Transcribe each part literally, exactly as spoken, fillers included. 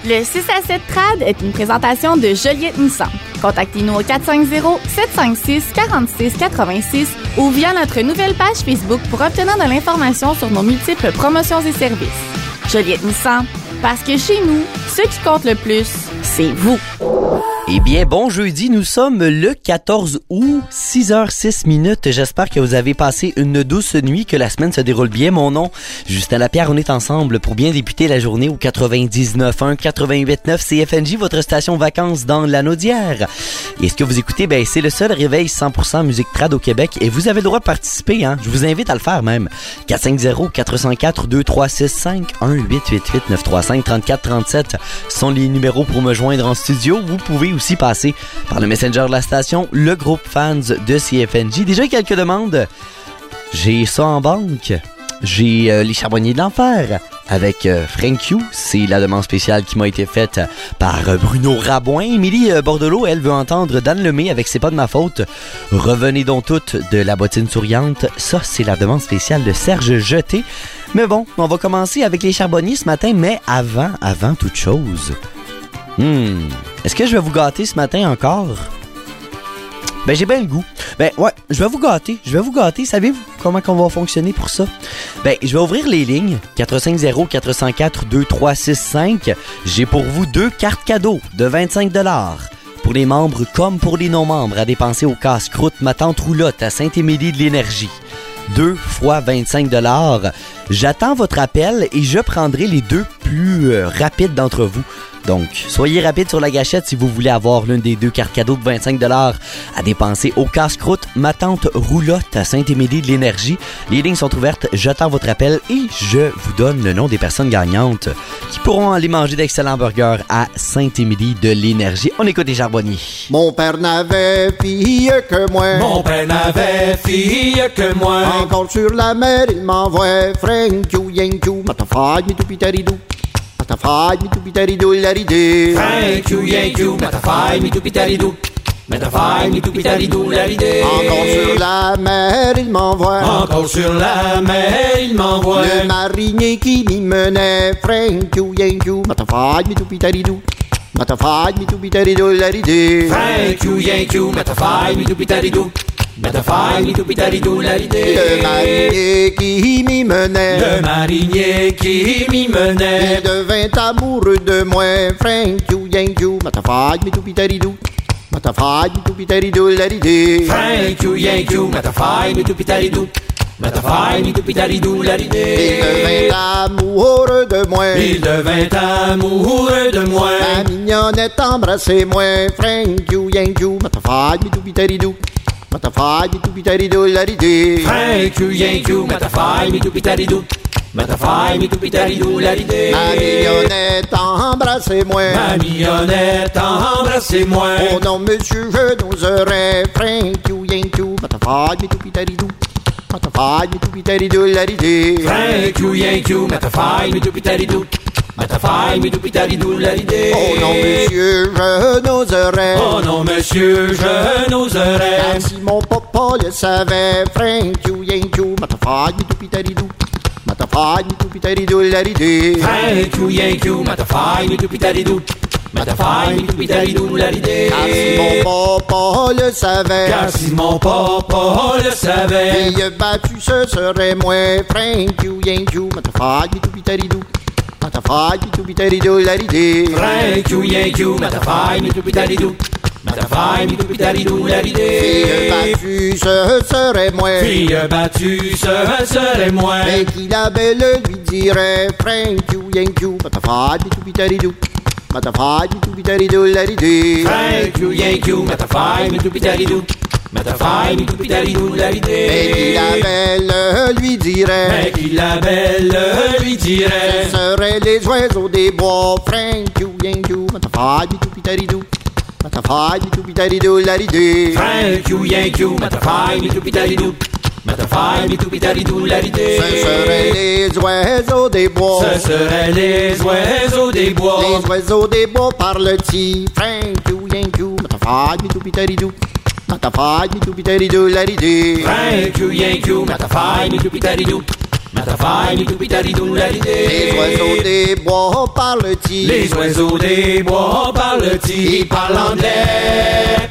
Le six à sept Trad est une présentation de Joliette Nissan. Contactez-nous au quatre cinq zéro, sept cinq six, quatre six huit six ou via notre nouvelle page Facebook pour obtenir de l'information sur nos multiples promotions et services. Joliette Nissan, parce que chez nous, ce qui compte le plus, c'est vous. Eh bien, bon jeudi, nous sommes le quatorze août, six heures six minutes. J'espère que vous avez passé une douce nuit, que la semaine se déroule bien. Mon nom, Justin Lapierre, on est ensemble pour bien débuter la journée au quatre-vingt-dix-neuf un quatre-vingt-huit neuf C F N J, votre station vacances dans la Naudière. Et ce que vous écoutez, ben c'est le seul réveil cent pour cent musique trad au Québec et vous avez le droit de participer, hein. Je vous invite à le faire même. quatre cinq zéro, quatre zéro quatre, deux trois six cinq, un huit huit huit, neuf trois cinq, trente-quatre trente-sept sont les numéros pour me joindre en studio. Vous pouvez aussi passer par le messenger de la station, le groupe fans de C F N J. Déjà quelques demandes. J'ai ça en banque. J'ai euh, les Charbonniers de l'Enfer avec euh, Frank You. C'est la demande spéciale qui m'a été faite par euh, Bruno Rabouin. Émilie euh, Bordelot, elle veut entendre Dan Lemay avec C'est pas de ma faute. Revenez donc toutes de La Bottine souriante. Ça, c'est la demande spéciale de Serge Jeté. Mais bon, on va commencer avec les Charbonniers ce matin. Mais avant, avant toute chose... Hmm. Est-ce que je vais vous gâter ce matin encore? Ben, j'ai bien le goût. Ben, ouais, je vais vous gâter. Je vais vous gâter. Savez-vous comment on va fonctionner pour ça? Ben, je vais ouvrir les lignes. quatre cinq zéro, quatre zéro quatre, deux trois six cinq. J'ai pour vous deux cartes cadeaux de vingt-cinq dollars. Pour les membres comme pour les non-membres à dépenser au casse-croûte Ma Tante Roulotte à Saint-Émilie de l'Énergie. Deux fois vingt-cinq dollars. J'attends votre appel et je prendrai les deux plus euh, rapides d'entre vous. Donc, soyez rapide sur la gâchette si vous voulez avoir l'une des deux cartes cadeaux de vingt-cinq dollars à dépenser au casse-croûte Ma Tante Roulotte à Saint-Émilie de l'Énergie. Les lignes sont ouvertes, j'attends votre appel et je vous donne le nom des personnes gagnantes qui pourront aller manger d'excellents burgers à Saint-Émilie de l'Énergie. On écoute les Charbonniers. Mon père n'avait fille que moi. Mon père n'avait fille que moi. Encore sur la mer, il m'envoie Frank You, Yank You, Matafai, Mitupitaridou. Matafai, Mitupitaridou, l'aridé. Frank You, Yank You, Matafai, Mitupitaridou. Matafai, Mitupitaridou, l'aridé. Encore sur la mer, il m'envoie. Encore sur la mer, il m'envoie. Le marinier qui m'y menait. Frank You, Yank You, Matafai, Mitupitaridou. Matafai, Mitupitaridou, l'aridé. Frank You, Yank You, Matafai, Mitupitaridou. Matafai, Mitupitaridou, l'aridé. Le marinier qui m'y menait. Le marinier qui m'y menait. Il devint amoureux de moi. Frank You, Yank You, Matafai, Mitupitaridou. Matafai, Mitupitaridou, l'aridé. Frank You, Yank You, Matafai, Mitupitaridou. Matafai, Mitupitaridou, l'aridé. Il devint amoureux de moi. Il devint amoureux de moi. Ma mignonnette embrassez-moi. Frank You, Yank You, Matafai, Mitupitaridou. Matafai, Mitupitaridou, l'aridé. Frank You, Yank You, Matafai, Mitupitaridou. Matafai, Mitupitaridou, l'aridé. Ma mignonnette embrassez-moi. Ma mignonnette embrassez-moi. Oh non, monsieur, je n'oserais. Frank You, Yank You, Matafai, Mitupitaridou. Matafai, Mitupitaridou, l'aridé. Frank You, Yank You, Matafai, Mitupitaridou. Matafai, Mitupitaridou, l'aridé. Oh non, monsieur, je n'oserais. Oh non, monsieur, je n'oserais. Car si mon papa le savait. Frank You, Yank You, Matafai, Mitupitaridou. Matafai, Mitupitaridou, l'aridé. Frank You, Yank You, Matafai, Mitupitaridou. Matafai, Mitupitaridou, l'aridé. Car si mon papa le savait. Car si mon papa le savait. Fille battue, ce serait moi. Frank You, Yank You, Matafai, Mitupitaridou. Matafai, Mitupitaridou, l'aridé. Frank You, Yank You, Matafai, Mitupitaridou. Matafai, Mitupitaridou, l'aridé. Fille battue, ce serait moi. Fille battue, ce serait moi. Mais qui la belle lui dirait. Frank You, Yank You, Matafai, Mitupitaridou. Matafai, Mitupitaridou, l'aridé. Frank You, Yank You, Matafai, Mitupitaridou. Matafai, Mitupitaridou, l'aridé. Mais qui la belle lui dirait. Mais qui la belle lui dirait. Ce seraient les oiseaux des bois. Frank You, Yank You, Matafai, Mitupitaridou. Matafai, Mitupitaridou, l'aridé. Frank You, Yank You, Matafai, Mitupitaridou. Matafai, Mitupitaridou, l'aridé. Ce seraient les oiseaux des bois. Ce seraient les oiseaux des bois. Les oiseaux des bois parlent-ils. Frank You, Yank You, Matafai, Mitupitaridou. Matafai, Mitupitaridou, l'aridé. Frank You, Yank You, Matafai, Mitupitaridou. Matafai, mitupitaridou, la Les oiseaux des bois parlent-ils? Les oiseaux des bois parlent-ils? Ils parlent anglais.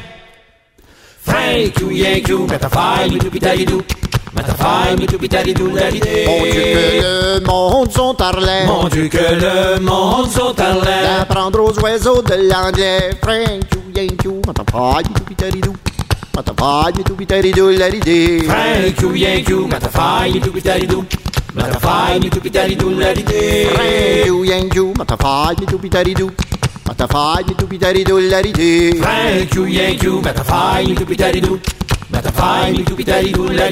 Frank, you, yank, you, matafai, mitupitaridou. Matafai, mitupitaridou, la Mon Dieu que le monde sont arlais. Mon Dieu que le monde sont arlais. D'apprendre aux oiseaux de l'anglais. Frank, you, yank, you, matafai, mitupitaridou. Matafai, mitupitaridou, la Frank, you, yank, you, matafai, mitupitaridou. Matafai, mitupitaridou, la Frank, you, yank, you, matafai, mitupitaridou. Matafai, mitupitaridou, la Frank, you, yank, you, matafai, mitupitaridou. Matafai, mitupitaridou, la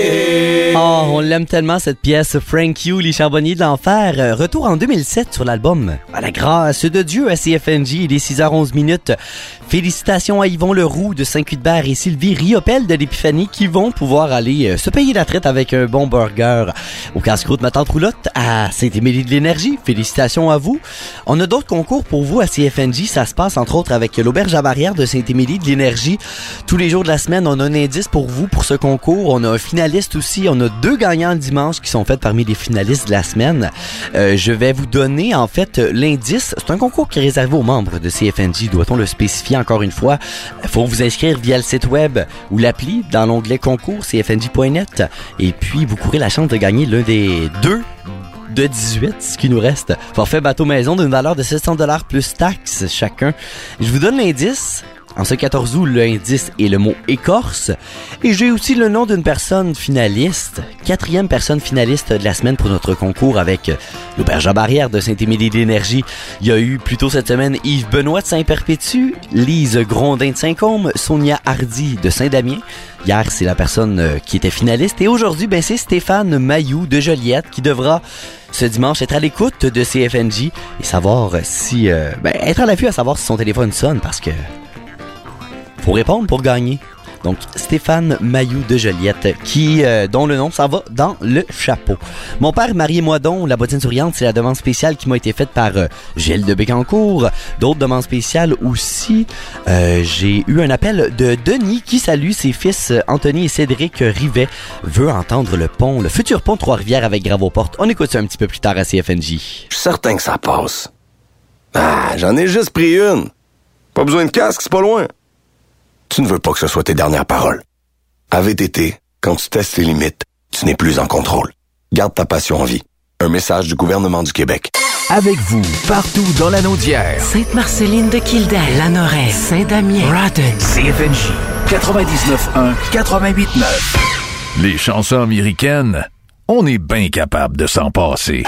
Oh, on l'aime tellement cette pièce, Frank You, les Charbonniers de l'Enfer. Retour en deux mille sept sur l'album À la grâce de Dieu à C F N J. Il est six heures onze minutes. Félicitations à Yvon Leroux de Saint-Cuthbert et Sylvie Riopel de l'Épiphanie qui vont pouvoir aller euh, se payer la traite avec un bon burger au casse-croûte Ma Tante Roulotte à Saint-Émilie de l'Énergie. Félicitations à vous. On a d'autres concours pour vous à C F N J. Ça se passe entre autres avec l'Auberge à Barrière de Saint-Émilie de l'Énergie. Tous les jours de la semaine, on a un indice pour vous pour ce concours. On a un finaliste aussi. On a deux gagnants le dimanche qui sont faits parmi les finalistes de la semaine. Euh, je vais vous donner en fait l'indice. C'est un concours qui est réservé aux membres de C F N J. Doit-on le spécifier encore une fois? Il faut vous inscrire via le site web ou l'appli dans l'onglet concours c f n j point net et puis vous courez la chance de gagner l'un des deux de dix-huit, ce qui nous reste. Forfait bateau maison d'une valeur de sept cents dollars plus taxes chacun. Je vous donne l'indice. En ce quatorze août, l'indice est le mot écorce. Et j'ai aussi le nom d'une personne finaliste, quatrième personne finaliste de la semaine pour notre concours avec l'Auberge à Barrière de Saint-Émilie de l'Énergie. Il y a eu plus tôt cette semaine Yves Benoît de Saint-Perpétue, Lise Grondin de Saint-Côme, Sonia Hardy de Saint-Damien. Hier, c'est la personne qui était finaliste. Et aujourd'hui, ben, c'est Stéphane Mailloux de Joliette qui devra ce dimanche être à l'écoute de C F N J et savoir si... Euh, ben, être à l'affût à savoir si son téléphone sonne parce que... faut répondre pour gagner. Donc, Stéphane Mailloux de Joliette, qui, euh, dont le nom s'en va dans le chapeau. Mon père, Marie-moi donc, la bottine souriante, c'est la demande spéciale qui m'a été faite par euh, Gilles de Bécancourt. D'autres demandes spéciales aussi. Euh, j'ai eu un appel de Denis qui salue ses fils Anthony et Cédric Rivet. Veut entendre le pont, le futur pont Trois-Rivières avec Grave-aux-Portes. On écoute ça un petit peu plus tard à C F N J. Je suis certain que ça passe. Ah, j'en ai juste pris une. Pas besoin de casque, c'est pas loin. Tu ne veux pas que ce soit tes dernières paroles. À V T T, quand tu testes les limites, tu n'es plus en contrôle. Garde ta passion en vie. Un message du gouvernement du Québec. Avec vous, partout dans la Naudière. Sainte-Marceline de Kildare, Lanoraie, Saint-Damien, Rodden. C F N J, quatre-vingt-dix-neuf un, quatre-vingt-huit neuf. Les chansons américaines, on est bien capable de s'en passer.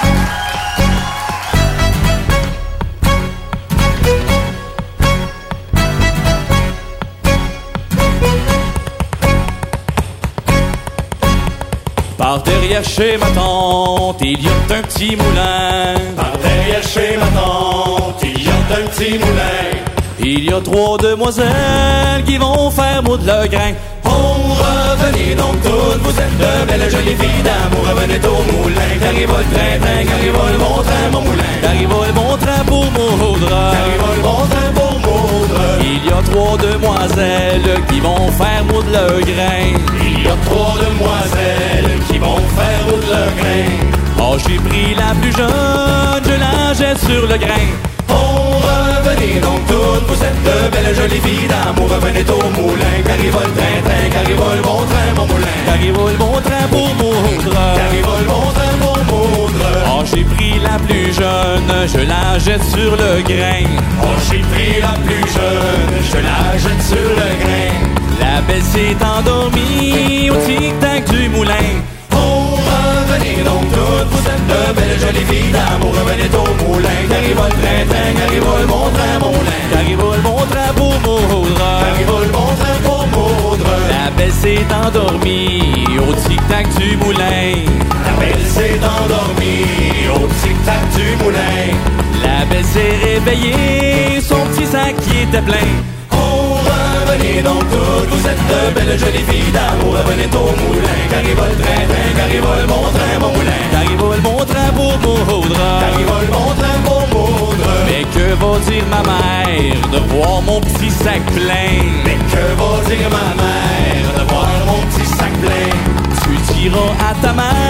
Par derrière chez ma tante, il y a un petit moulin. Par derrière chez ma tante, il y a un petit moulin. Il y a trois demoiselles qui vont faire moudre le grain. Oh, revenez donc toutes, vous êtes de belles jolies filles d'amour. Revenez au moulin, qu'arrive le train, train, qu'arrive le bon train, mon moulin. Qu'arrive le bon train pour moudre. Qu'arrive le bon train pour moudre. Il y a trois demoiselles qui vont faire moudre le grain. Il y a trois demoiselles qui vont faire moudre le grain. Oh, j'ai pris la plus jeune, je la jette sur le grain. Oh, revenez donc toutes, vous êtes de belles jolies filles d'amour. Revenez au moulin, qu'arrive le train, train, qu'arrive le bon train, mon moulin. Qu'arrive le bon train pour moudre. Qu'arrive le bon train pour moudre. Oh, j'ai pris la plus jeune, je la jette sur le grain. Oh, j'ai pris la plus jeune, je la jette sur le grain. La belle s'est endormie au tic-tac du moulin. Oh, revenez donc toutes, vous êtes de belles jolies filles d'amour. Revenez au moulin, qu'arrive le train, train, qu'arrive le bon train, mon moulin. Qu'arrive le bon train pour moudre. Qu'arrive le bon train pour moudre. La belle s'est endormie au tic-tac du moulin. La belle s'est endormie au tic-tac du moulin. La belle s'est réveillée, son petit sac qui était plein. Oh, revenez donc toutes, vous êtes de belles jolies filles d'amour. Revenez au moulin, qu'arrive le train, train, qu'arrive le bon train, mon moulin. Qu'arrive le bon train pour moudre. Qu'arrive le bon train pour moudre. Mais que va dire ma mère de voir mon petit sac plein? Mais que va dire ma mère de voir mon petit sac plein? Tu diras à ta mère que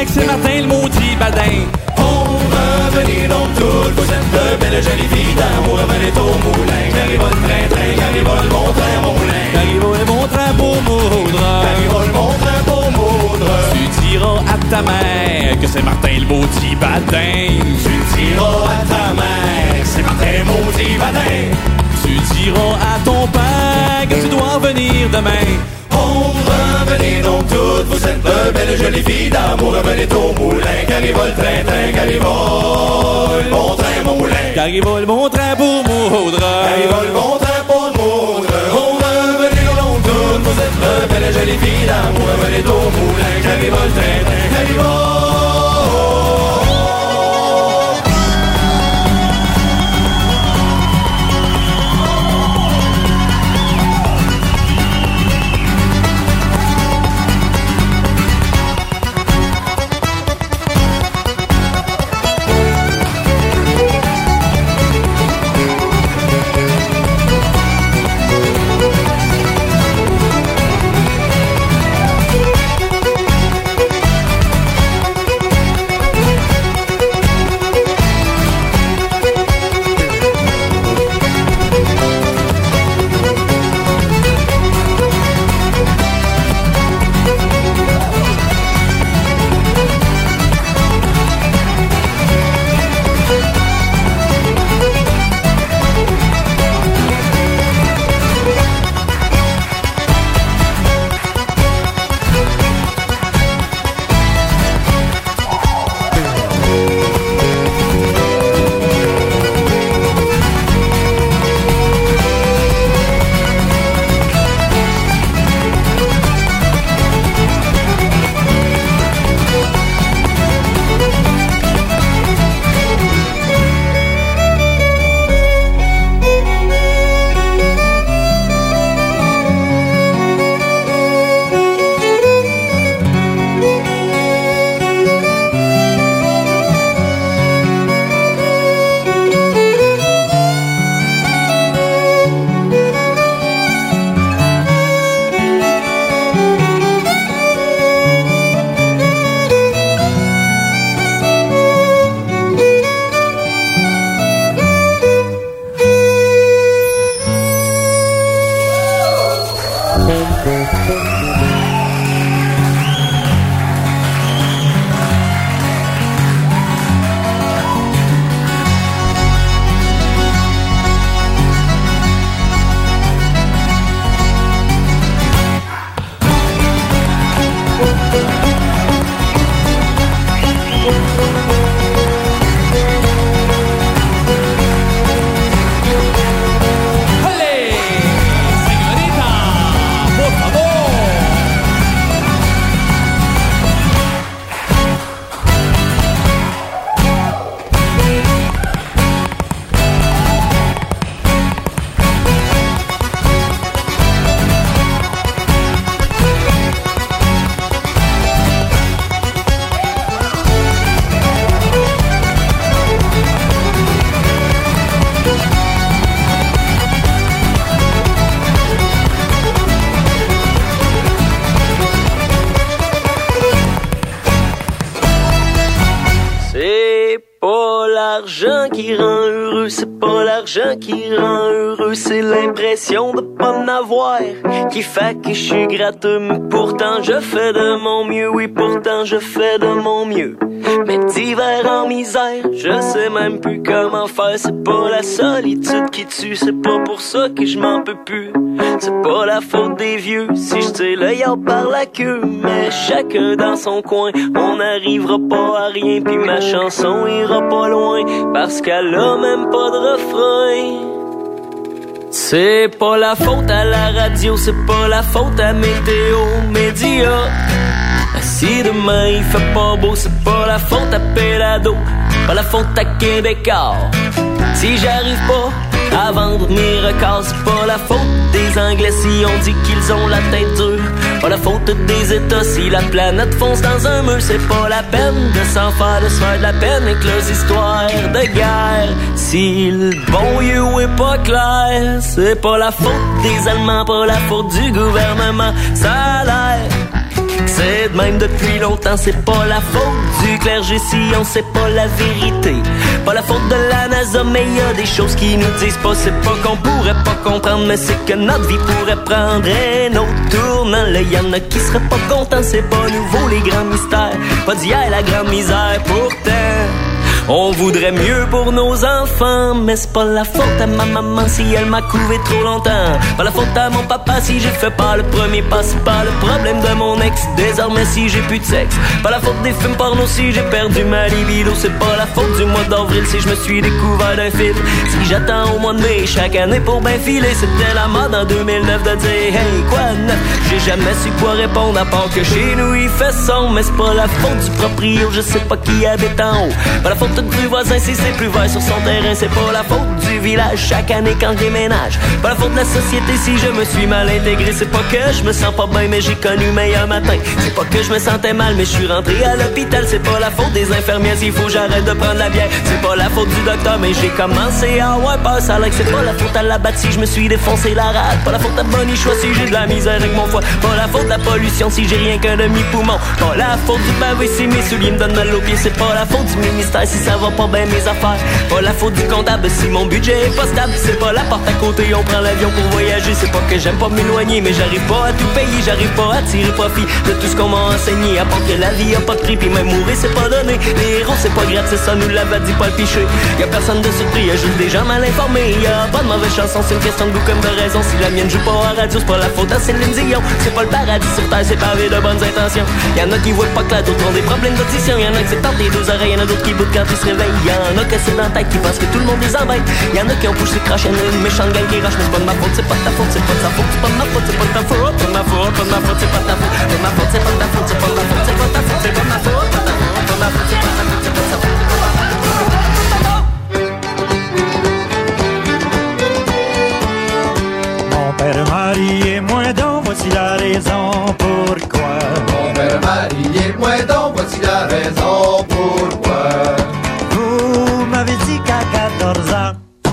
que c'est Martin le maudit badin. On revenez donc toutes, vous êtes de belles jolies filles d'amour, revenez au moulin, car il va le train-train, car il va le bon train, mon moulin. Car il va le bon train pour moudre, car il va le bon train pour moudre. Tu diras à ta mère que c'est Martin le maudit badin. Tu diras à ta mère que c'est Martin le maudit badin. Tu diras à ton père que tu dois venir demain. On revenez donc toutes, vous êtes de belles jolies filles d'amour, revenez au moulin, car il va le train-train, car il va le bon train, mon moulin. Car il va le bon train pour moudre, car il va le bon train pour moudre. On revenez donc toutes, vous êtes de belles jolies filles d'amour, revenez au moulin, car il va le train-train, car il va... l'argent qui rend heureux, c'est pas l'argent qui rend heureux, c'est l'impression de pas en avoir qui fait que je suis gratteux. Mais pourtant je fais de mon mieux, oui pourtant je fais de mon mieux. Mais d'hiver en misère, je sais même plus comment faire. C'est pas la solitude qui tue, c'est pas pour ça que je m'en peux plus. C'est pas la faute des vieux si je tire le yard par la queue. Mais chacun dans son coin, on n'arrivera pas à rien. Puis ma chanson ira pas loin parce qu'elle a même pas de refrain. C'est pas la faute à la radio, c'est pas la faute à Météo Média. Si demain il fait pas beau, c'est pas la faute à Pelado, pas la faute à Québécois. Si j'arrive pas à vendre mes records, c'est pas la faute des Anglais si on dit qu'ils ont la tête dure, pas la faute des États si la planète fonce dans un mur. C'est pas la peine de s'en faire, de se faire de la peine avec leurs histoires de guerre si le bon you est pas clair. C'est pas la faute des Allemands, pas la faute du gouvernement. Ça a l'air C'est de même depuis longtemps, c'est pas la faute du clergé si on sait pas la vérité. Pas la faute de la NASA, mais y a des choses qui nous disent pas. C'est pas qu'on pourrait pas comprendre, mais c'est que notre vie pourrait prendre un autre tournant. Là, y'en a qui seraient pas contents, c'est pas nouveau les grands mystères. Pas d'hier la grande misère, pourtant on voudrait mieux pour nos enfants, mais c'est pas la faute à ma maman si elle m'a couvé trop longtemps. Pas la faute à mon papa si j'ai fait pas le premier pas. C'est pas le problème de mon ex désormais si j'ai plus de sexe. Pas la faute des films porno si j'ai perdu ma libido. C'est pas la faute du mois d'avril si je me suis découvert d'un film. Si j'attends au mois de mai chaque année pour ben filer, c'était la mode en deux mille neuf de dire hey quoi de neuf. J'ai jamais su quoi répondre à part que chez nous il fait sombre. Mais c'est pas la faute du proprio, je sais pas qui habite en haut. Pas la faute du voisin si c'est plus vert sur son terrain. C'est pas la faute du village chaque année quand je déménage. Pas la faute de la société si je me suis mal intégré. C'est pas que je me sens pas bien mais j'ai connu meilleur matin. C'est pas que je me sentais mal mais je suis rentré à l'hôpital. C'est pas la faute des infirmières s'il faut j'arrête de prendre la bière. C'est pas la faute du docteur mais j'ai commencé à avoir peur. Ça a l'air que c'est pas la faute à la batte si je me suis défoncé la rate. Pas la faute à Bonnie Choix si j'ai de la misère avec mon foie. Pas la faute de la pollution si j'ai rien qu'un demi-poumon. Pas la faute du pavé si mes souliers me donnent mal aux pieds. C'est pas la faute du ministère si ça va pas bien mes affaires. Pas la faute du comptable si mon budget est pas stable. C'est pas la porte à côté, on prend l'avion pour voyager. C'est pas que j'aime pas m'éloigner, mais j'arrive pas à tout payer. J'arrive pas à tirer profit de tout ce qu'on m'a enseigné. À part que la vie a pas de prix, puis même mourir c'est pas donné. Les héros c'est pas gratis, ça nous l'avait dit pas le piché. Y'a personne de surpris, y'a juste des gens mal informés. Y'a pas de mauvaise chanson, c'est une question de goût comme de raison. Si la mienne joue pas à radio, c'est pas la faute à Céline Dion. C'est pas le paradis sur terre, c'est pavé de bonnes intentions. Y'en a qui voient pas clair, d'autres ont des problèmes d'audition. Y'en a qui c'est tenté deux oreilles, y'en a d'autres qui boutent quand ils se réveillent. Y'en a que c'est dans la tête qui pensent que tout le monde les embête. Y'en a qui ont poussé crash, y'en a une méchante gang qui rache. Mais c'est pas de ma faute, c'est pas de ta faute, c'est pas de sa faute, c'est pas de ma faute, c'est pas de ta faute, pas de ma faute, pas de ma faute, c'est pas de ta faute, pas de ma faute, c'est pas de ta faute, c'est pas de ma faute, c'est pas de ta faute, c'est pas de ma faute, pas de ta faute, pas de ma faute, c'est pas de ta faute, c'est pas de sa faute. Mon père marié moins donc, voici la raison pourquoi. Mon père marié moins donc, voici la raison pourquoi. Vous m'avez dit qu'à quatorze ans.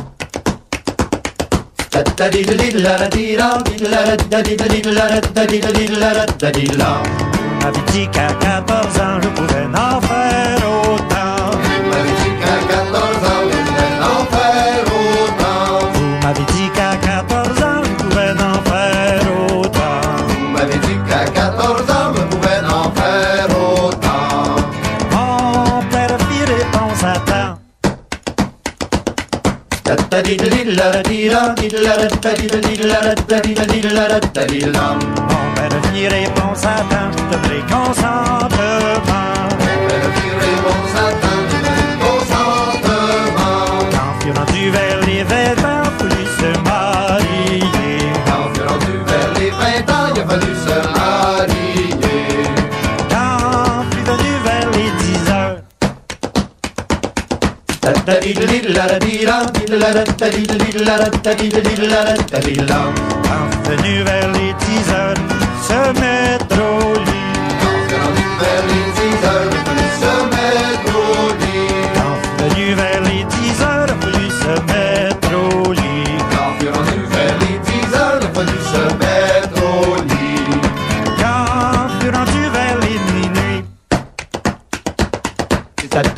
Vous m'avez dit qu'à quatorze ans je pouvais en faire autant. Vous m'avez dit qu'à quatorze ans je pouvais en faire autant. Vous m'avez dit qu'à quatorze ans je pouvais en faire autant. Vous m'avez dit qu'à quatorze ans je pouvais en faire autant. Mon père fit réponse à temps. Mon père fit réponse à temps, je te donnerai consentement. Mon père fit réponse à temps, je te donnerai consentement. Quand fut rendu vers les vingt ans, fallu se marier. Quand fut rendu vers les vingt ans, il a fallu se marier. Quand fut venu vers les dix heures. Quand fut venu vers les dix heures, se mettre au lit. Quand fut rendu vers les dix heures, il a fallu se mettre au lit. Quand fut venu vers les dix heures, il fallu se mettre au lit. Quand fut rendu vers les dix heures, il a fallu se mettre au lit. Quand fut rendu vers les minuit. Quand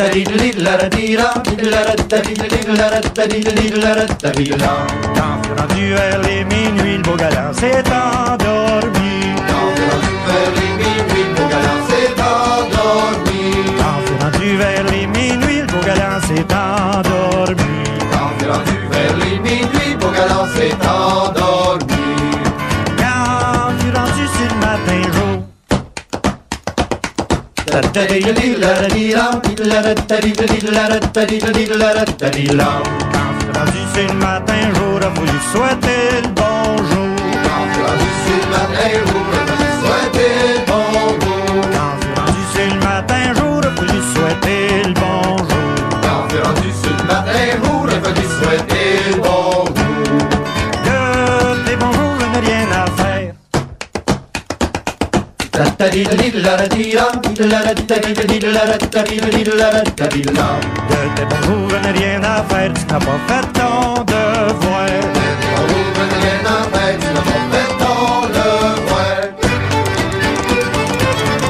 fut rendu vers les minuit, le beau galant s'est endormi. Quand fut rendu vers les minuit, le beau galant s'est endormi. Quand fut rendu vers les minuit, le beau galant s'est endormi. Quand fut rendu vers les minuit, le beau galant s'est endormi. Quand fut rendu sur le matin jour. Quand fut rendu sur le matin jour, a voulu souhaiter le bonjour. Quand fut rendu sur le matin jour, a voulu souhaiter le bonjour. Quand fut rendu sur le matin jour, a voulu souhaiter le bonjour. Quand fut rendu sur le matin jour, a voulu souhaiter le bonjour. Que tes bonjours, je n'ai rien à faire. De tes bonjours, je n'ai rien à faire, tu n'as pas fait ton devoir. De tes bonjours, je n'ai rien à faire, tu n'as pas fait ton devoir.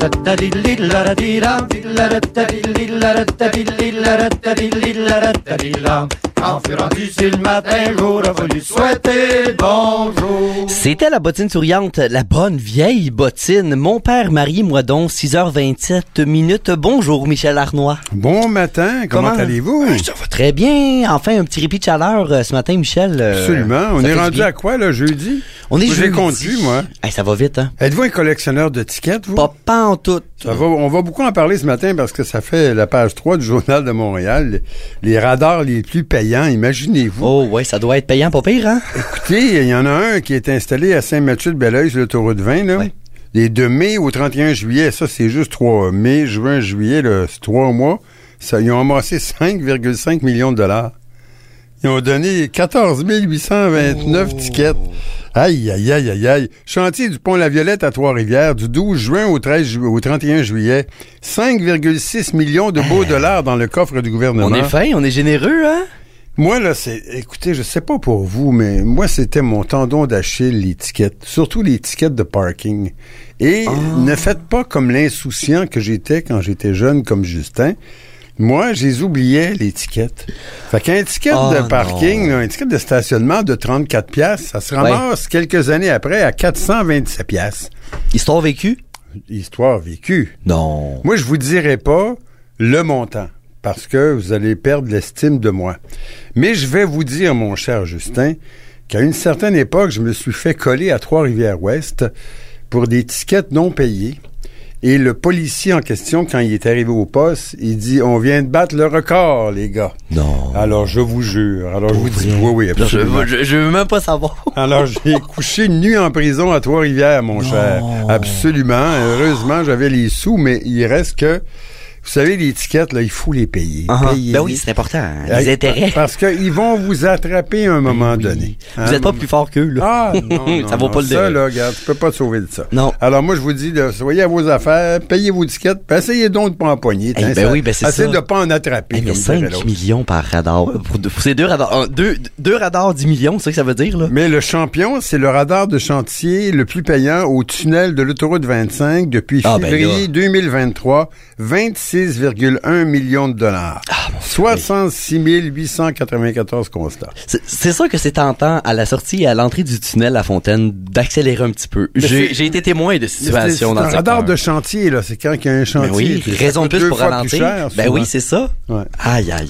Quand fut rendu si le matin, jour a voulu souhaiter bonjour. C'était la bottine souriante, la bonne vieille bottine. Mon père marié, moi donc, six heures vingt-sept minutes. Bonjour, Michel Arnois. Bon matin, comment, comment allez-vous? Ça va très bien. Enfin, un petit répit de chaleur euh, ce matin, Michel. Euh, Absolument. On est rendu à quoi, là, jeudi? On est jeudi. J'ai conduit, moi. Hey, ça va vite, hein? Êtes-vous un collectionneur de tickets, vous? Pas, pas en tout. Ça va, on va beaucoup en parler ce matin parce que ça fait la page trois du Journal de Montréal. Les radars les plus payants, imaginez-vous. Oh, ouais, ça doit être payant, pas pire, hein? Écoutez, il y en a un qui est installé à Saint-Mathieu-de-Belleuil, sur l'autoroute vingt, là. Ouais. Et de mai au trente et un juillet, ça, c'est juste trois. Mai, juin, juillet, là, c'est trois mois. Ça, ils ont amassé cinq virgule cinq millions de dollars. Ils ont donné quatorze mille huit cent vingt-neuf oh. tickets. Aïe, aïe, aïe, aïe, aïe. Chantier du Pont-la-Violette à Trois-Rivières, du douze juin au, treize ju- au trente et un juillet. cinq virgule six millions de beaux dollars dans le coffre du gouvernement. On est fin, on est généreux, hein? Moi, là, c'est... Écoutez, je sais pas pour vous, mais moi, c'était mon tendon d'Achille, les tickets. Surtout les tickets de parking. Et oh. ne faites pas comme l'insouciant que j'étais quand j'étais jeune, comme Justin. Moi, j'ai oublié l'étiquette. Fait qu'un ticket oh, de parking, là, un ticket de stationnement de trente-quatre piastres, ça se ramasse ouais. quelques années après à quatre cent vingt-sept piastres. Histoire vécue? Histoire vécue. Non. Moi, je vous dirai pas le montant, parce que vous allez perdre l'estime de moi. Mais je vais vous dire, mon cher Justin, qu'à une certaine époque, je me suis fait coller à Trois-Rivières-Ouest pour des tickets non payés. Et le policier en question, quand il est arrivé au poste, il dit « On vient de battre le record, les gars. » Non. Alors, je vous jure. Alors, je vous dis « Oui, oui, absolument. » Je, je, je veux même pas savoir. Alors, j'ai couché une nuit en prison à Trois-Rivières, mon non. cher. Absolument. Heureusement, j'avais les sous, mais il reste que... Vous savez, les étiquettes, là, il faut les payer. Uh-huh. Ben oui, c'est important. Hein, les intérêts. Parce qu'ils vont vous attraper à un moment oui. donné. Vous n'êtes pas plus fort qu'eux, là. Ah, non, non, ça vaut non, pas le ça, là, regarde, tu peux pas te sauver de ça. Non. Alors, moi, je vous dis, là, soyez à vos affaires, payez vos étiquettes, puis essayez donc de pas empoigner. Hey, ben ça, oui, ben c'est essayez ça. de pas en attraper. Hey, mais cinq millions par radar. Pour, pour ces deux radars. Deux, deux radars, dix millions, c'est ça que ça veut dire, là? Mais le champion, c'est le radar de chantier le plus payant au tunnel de l'autoroute vingt-cinq depuis ah, février ben deux mille vingt-trois. vingt-six virgule un millions de dollars. Ah, soixante-six mille huit cent quatre-vingt-quatorze constats. C'est, c'est sûr que c'est tentant à la sortie et à l'entrée du tunnel à Fontaine d'accélérer un petit peu. J'ai, j'ai été témoin de situations dans le secteur. C'est un radar de chantier, là. C'est quand il y a un chantier. Ben oui, raison de plus pour ralentir. Cher, ben oui, c'est ça. Ouais. Aïe, aïe,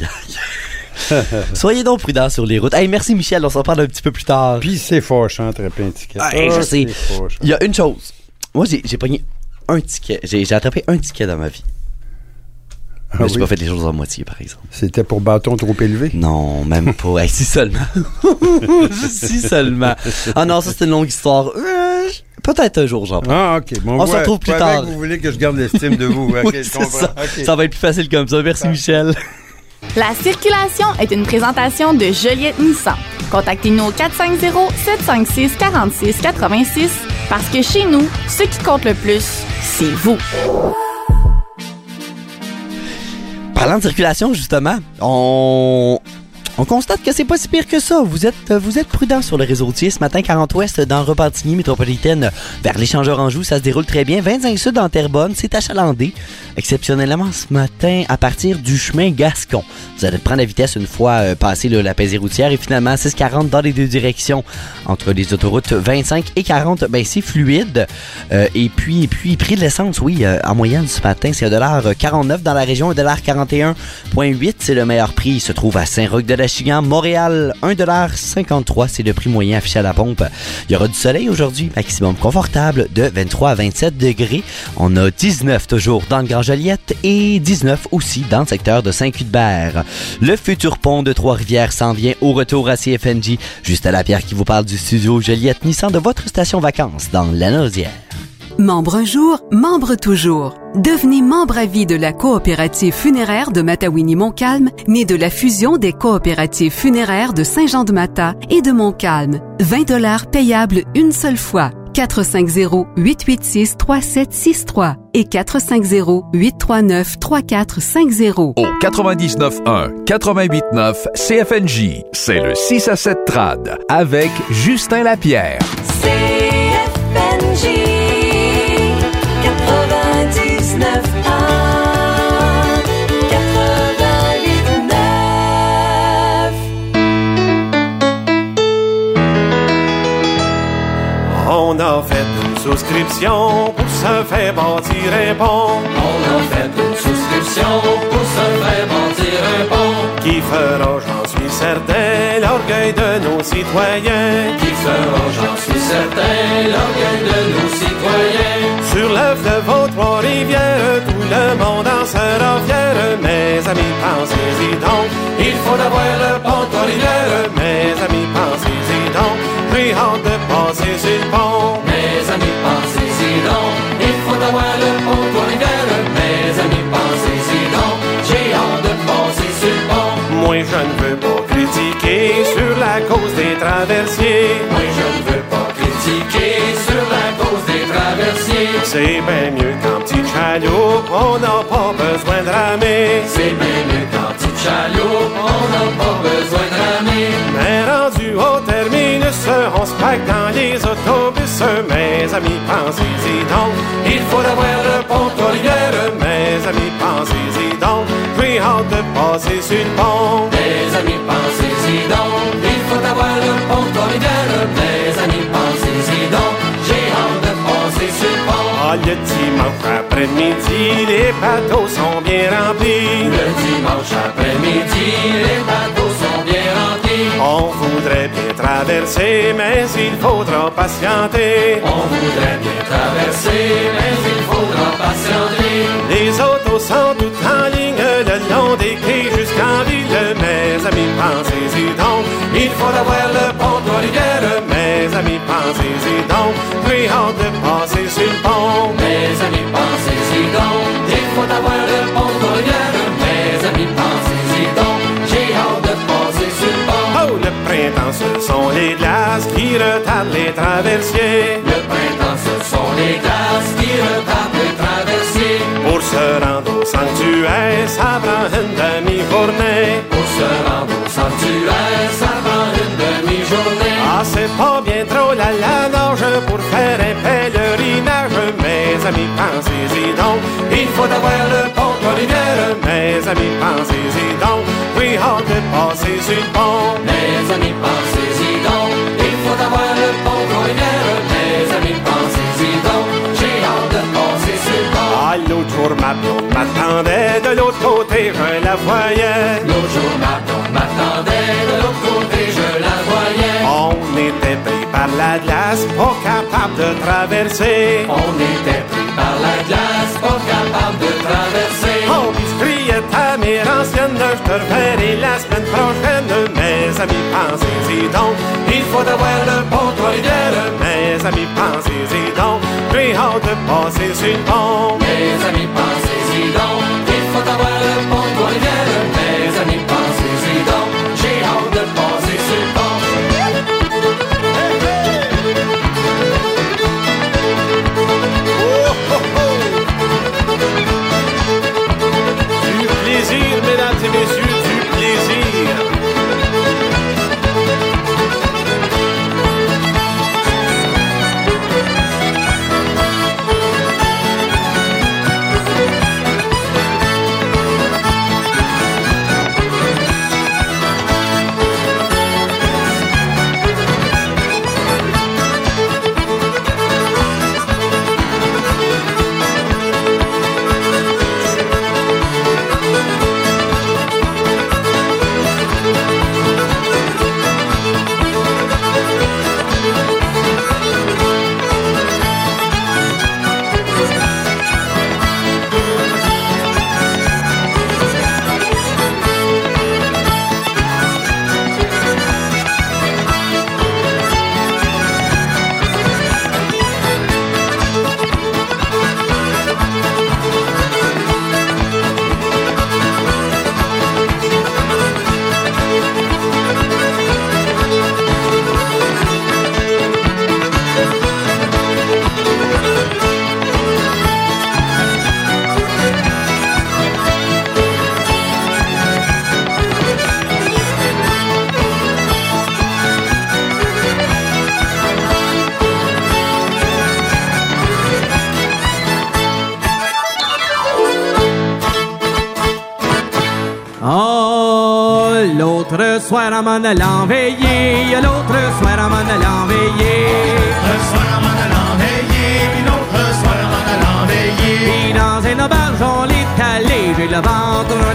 aïe. Soyez donc prudents sur les routes. Hey, merci Michel, on s'en parle un petit peu plus tard. Puis c'est fâchant, attraper un ticket. Hey, oh, je sais. Il y a une chose. Moi, j'ai, j'ai pogné un ticket. J'ai, j'ai attrapé un ticket dans ma vie. Mais ah j'ai oui. pas fait les choses à moitié, par exemple. C'était pour bâton trop élevé? Non, même pas. Hey, si seulement. si seulement. Ah non, ça c'est une longue histoire. Euh, peut-être un jour, j'en parle. Ah, OK. Bon, on se retrouve plus tard. Vous voulez que je garde l'estime de vous. Okay, oui, c'est ça. Okay. Ça va être plus facile comme ça. Merci, ah. Michel. La circulation est une présentation de Joliette Nissan. Contactez-nous au quatre cinq zéro, sept cinq six, quatre six quatre six parce que chez nous, ce qui compte le plus, c'est vous. Parlant de circulation, justement, on... On constate que c'est pas si pire que ça. Vous êtes vous êtes prudent sur le réseau routier. Ce matin, quarante ouest dans Repentigny métropolitaine vers l'échangeur Anjou, ça se déroule très bien. vingt-cinq sud en Terrebonne, c'est achalandé. Exceptionnellement ce matin à partir du chemin Gascon. Vous allez prendre la vitesse une fois euh, passé là, la pesée routière et finalement six quarante dans les deux directions entre les autoroutes vingt-cinq et quarante. Ben c'est fluide. Euh, et puis et puis prix de l'essence, oui, euh, en moyenne ce matin, c'est un dollar quarante-neuf dans la région, un dollar quarante et un virgule huit, c'est le meilleur prix. Il se trouve à Saint-Roch-de-la Montréal, un dollar cinquante-trois, c'est le prix moyen affiché à la pompe. Il y aura du soleil aujourd'hui, maximum confortable de vingt-trois à vingt-sept degrés. On a dix-neuf toujours dans le Grand Joliette et dix-neuf aussi dans le secteur de Saint-Cuthbert. Le futur pont de Trois-Rivières s'en vient au retour à C F N J. Juste à la pierre qui vous parle du studio Joliette Nissan de votre station vacances dans la Naudière. Membre un jour, membre toujours. Devenez membre à vie de la coopérative funéraire de Matawini-Montcalm, née de la fusion des coopératives funéraires de Saint-Jean-de-Mata et de Montcalm. vingt dollars payables une seule fois. quatre cinq zéro, huit huit six, trois sept six trois et quatre cinq zéro, huit trois neuf, trois quatre cinq zéro. Au quatre-vingt-dix-neuf un, quatre-vingt-huit neuf C F N J, c'est le six à sept trad avec Justin Lapierre. C F N J quatre-vingt-dix On a fait une souscription pour se faire bâtir un pont. On a fait une souscription pour se faire bâtir un pont. Qui fera, j'en suis certain, l'orgueil de nos citoyens. Qui fera, j'en suis certain, l'orgueil de nos citoyens. Sur le fleuve aux Trois-Rivières, tout le monde en sera fier. Mes amis, pensez-y donc, il faut avoir le pont Trois-Rivières. Mes amis, pensez-y donc, j'ai hâte de passer sur le pont. Mes amis, pensez-y donc, il faut avoir le pont Trois-Rivières. Mes amis, pensez-y donc, j'ai hâte de passer sur le pont. Moi, je ne veux pas critiquer sur la cause des traversiers. Moi, je ne veux pas critiquer sur la cause des traversiers. C'est bien mieux qu'en petit chaloupe, on n'a pas besoin de ramer. C'est bien mieux qu'en petit chaloupe, on n'a pas besoin de ramer. Mais rendu au terminus, on se pack dans les autobus. Mes amis, pensez-y donc, il faut avoir le pont Trois-Rivières. Mes amis, pensez-y donc, j'ai hâte de passer sur le pont. Mes amis, pensez-y donc, il faut avoir le pont Trois-Rivières. Mes amis, pensez-y donc, j'ai hâte de passer sur le pont. Ah, le dimanche après-midi, les bateaux sont bien remplis. Le dimanche après-midi, les bateaux sont bien remplis. On voudrait bien traverser, mais il faudra patienter. On voudrait bien traverser, mais il faudra patienter. Les autos sont toutes en ligne le long des quais jusqu'en ville. Mes amis, pensez-y donc, il faut avoir le pont Trois-Rivières. Mes amis, pensez-y donc, j'ai hâte de passer sur le pont. Mes amis, pensez-y donc, il faut avoir le pont Trois-Rivières. Mes amis, pensez-y donc, j'ai hâte de passer sur le pont. Oh, le printemps, ce sont les glaces qui retardent les traversiers. Le printemps, ce sont les glaces qui retardent les traversiers. Pour se rendre au sanctuaire, ça prend une demi-journée. Pour se rendre au sanctuaire, ça prend une demi-journée. Ah, c'est pas bien trop la la nage pour faire un pèlerinage. Mes amis, pensez-y donc, il faut avoir le pont Trois-Rivières. Mes amis, pensez-y donc, j'ai hâte de passer sur le pont. Mes amis, pensez-y donc, il faut avoir le pont Trois-Rivières. Mes amis, pensez-y donc, j'ai hâte de passer sur le pont. Ah, l'autre jour, ma blonde m'attendait, de l'autre côté, je la voyais. L'autre jour, ma blonde m'attendait, de l'autre côté, je la voyais. On était pris par la glace, pas capable de traverser. On était pris par la glace, pas capable de traverser. On puis je criait ta mère ancienne, je te reverrai la semaine prochaine. Mes amis, pensez-y donc, il faut avoir le pont Trois-Rivières. Mes amis, pensez-y donc, j'ai hâte de passer sur le pont. Mes amis, pensez-y donc, il faut avoir le pont Trois-Rivières. Mes amis, pensez-y donc, j'ai hâte de passer sur le pont. Du plaisir, mesdames et messieurs, du plaisir. L'autre soir, à m'en allant veiller, l'autre soir, à m'en allant veiller. Le soir, à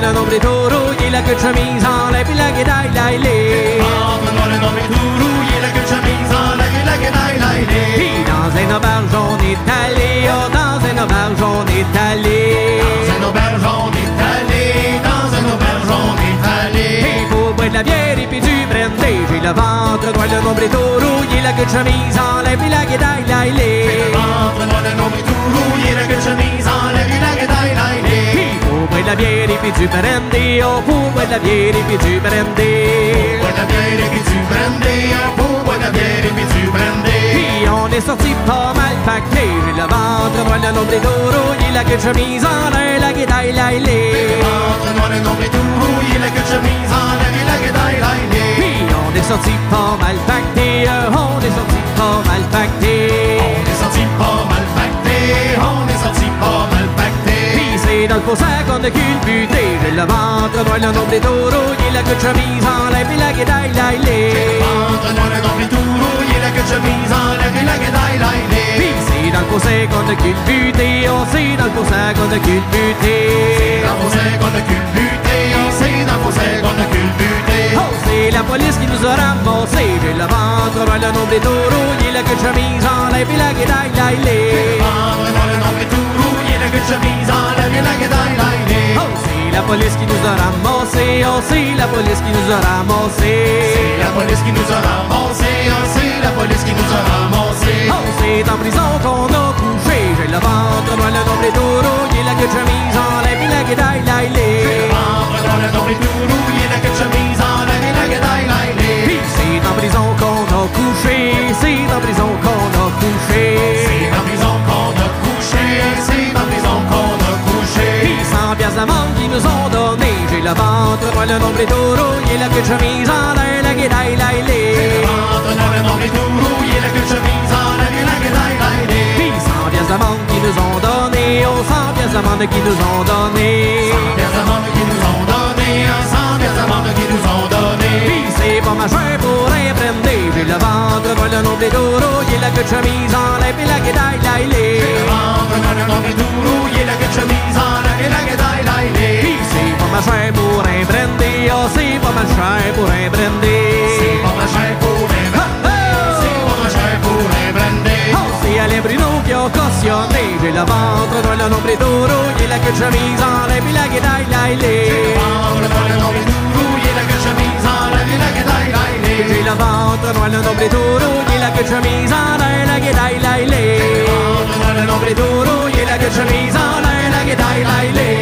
le nombril tout rouillé, la queue de chemise en l'air, puis la guédaille, l'aïlé. Montre-moi le nombril tout rouillé, la queue de chemise en l'air, puis la guédaille, l'aïlé. Puis dans un auberge on est allé, oh dans un auberge on est allé. Dans un auberge on est allé, dans un auberge on est allé. Puis pour boire de la bière et puis du brandy, j'ai le ventre noir, le nombril tout rouillé, la queue de chemise en l'air, puis la guédaille, l'aïlé. Montre-moi le nombril tout rouillé, la queue de chemise en l'air, puis la guédaille, l'aïlé. Puis pour boire de la bière et puis du brandy, oh pour boire de la bière et puis du brandy. Pour boire de la bière et puis du brandy, oh pour boire de la bière et puis du brandy. Puis on est sorti pas mal pacté, j'ai le ventre noir, le nombril tout rouillé, la queue de chemise en l'air, la guédaille, l'aïlé. Montre-moi le nombril tout rouillé, la queue de chemise en l'air, puis la guédaille, l'aïlé. Puis on est sorti pas mal pacté, on est sorti pas mal pacté. On est sorti pas mal pacté, on est sorti pas mal pacté. Puis c'est dans le faux sac qu'on a culbuté, j'ai le ventre noir, le nombril tout rouillé, la queue de chemise en l'air, puis la guédaille, l'aïlé. Montre-moi le nombril tout rouillé, la queue de chemise en l'air, puis la guédaille, l'aïlé. Puis c'est dans le faux sac qu'on a culbuté, oh c'est dans le faux sac qu'on a culbuté. C'est dans le faux sac qu'on a culbuté, oh c'est dans le faux sac qu'on a culbuté. Oh c'est la police qui nous a ramassé, j'ai le ventre noir, le nombril tout rouillé, la queue de chemise en l'air, puis la guédaille, l'aïlé. Montre-moi le nombril tout rouillé, la queue de chemise en l'air, puis la guédaille, l'aïlé. Oh c'est la police qui nous a ramassé, oh c'est la police qui nous a ramassé. C'est la police qui nous a ramassé, oh c'est la police qui nous a ramassé. Oh c'est en prison qu'on a couché, j'ai le ventre noir, le nombril tout rouillé, la queue de chemise en l'air, puis la guédaille, l'aïlé. Montre-moi le nombril tout rouillé, la queue de chemise en l'air, puis la guédaille, l'aïlé. Puis c'est en prison qu'on a couché, c'est en prison qu'on a couché. C'est en prison qu'on a couché, c'est en prison qu'on a couché. Puis cent piastres d'amende qu'ils nous ont donné, j'ai le ventre noir, le nombril tout rouillé, la queue de chemise en l'air, la guédaille, l'aïlé. Montre-moi le nombril tout rouillé, la queue de chemise en l'air, puis la guédaille, l'aïlé. Puis cent piastres d'amende qu'ils nous ont donné, oh cent piastres d'amende qu'ils nous ont donné. cent piastres d'amende qu'ils nous ont donné, cent piastres d'amende qu'ils nous ont donné. Puis c'est pas machin pour un brandy, j'ai le ventre noir, le nombril tout rouillé, la queue de chemise en l'air, puis la guédaille, l'aïlé. Montre-moi le nombril tout rouillé, la queue de chemise en l'air, puis la guédaille, l'aïlé. Puis c'est pas machin pour un brandy, oh c'est pas machin pour un brandy. C'est pas machin pour un brandy, c'est pas machin pour un brandy. Oh c'est Alain Bruno qui a cautionné, j'ai le ventre noir, le nombril tout rouillé, la queue de chemise en l'air, puis la guédaille, l'aïlé. Montre-moi le nombril tout rouillé, la queue de chemise en l'air, puis la guédaille, l'aïlé. J'ai le ventre noir, le nombril tout rouillé, la queue de chemise en l'air, la guédaille, l'aïlé. Montre-moi le nombril tout rouillé, la queue de chemise en l'air, la guédaille, l'aïlé.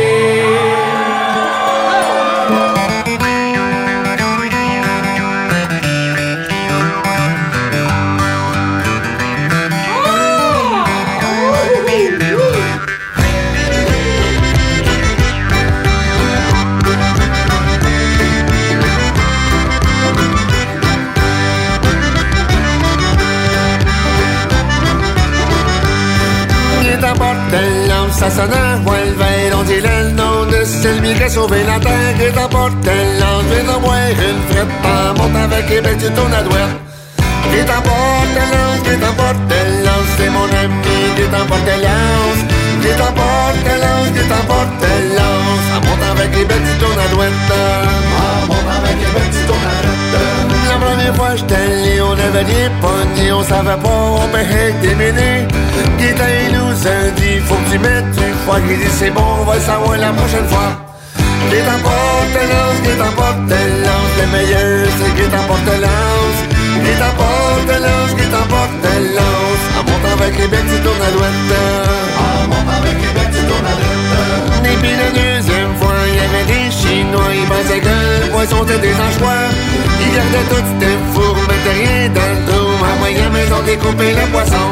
Ça sonne à voile vert, on dit le nom de celui qui a sauvé la terre. Qui t'emporte l'ange, viens en boire une frette, en monte avec les belles, tu tournes à droite. Qui t'emporte l'ange, qui t'emporte l'ange, c'est mon ami, qui t'emporte l'ange. Qui t'emporte l'ange, qui t'emporte l'ange, en monte avec les belles, tu tournes à droite. En monte avec les belles, tu tournes à droite. La première fois j'étais allé, on avait des pognets, on savait pas, on payait des ménés. Qui t'a nous a dit, faut que tu mettes une fois. Qui dit c'est bon, on va le savoir la prochaine fois. Qui t'emporte l'ange, qui t'emporte l'ange, le meilleur c'est qui t'emporte l'ange. Qui t'emporte l'ange, qui t'emporte l'ange, en montant avec les bêtes, tu tournes à droite. En montant avec les bêtes, tu tournes à droite. Et puis la deuxième fois, il y avait des Chinois, ils pensaient que le poisson était des anchois. Ils gardaient tout, c'était four, mettaient rien dans le dos. À moyen maison, découper le poisson.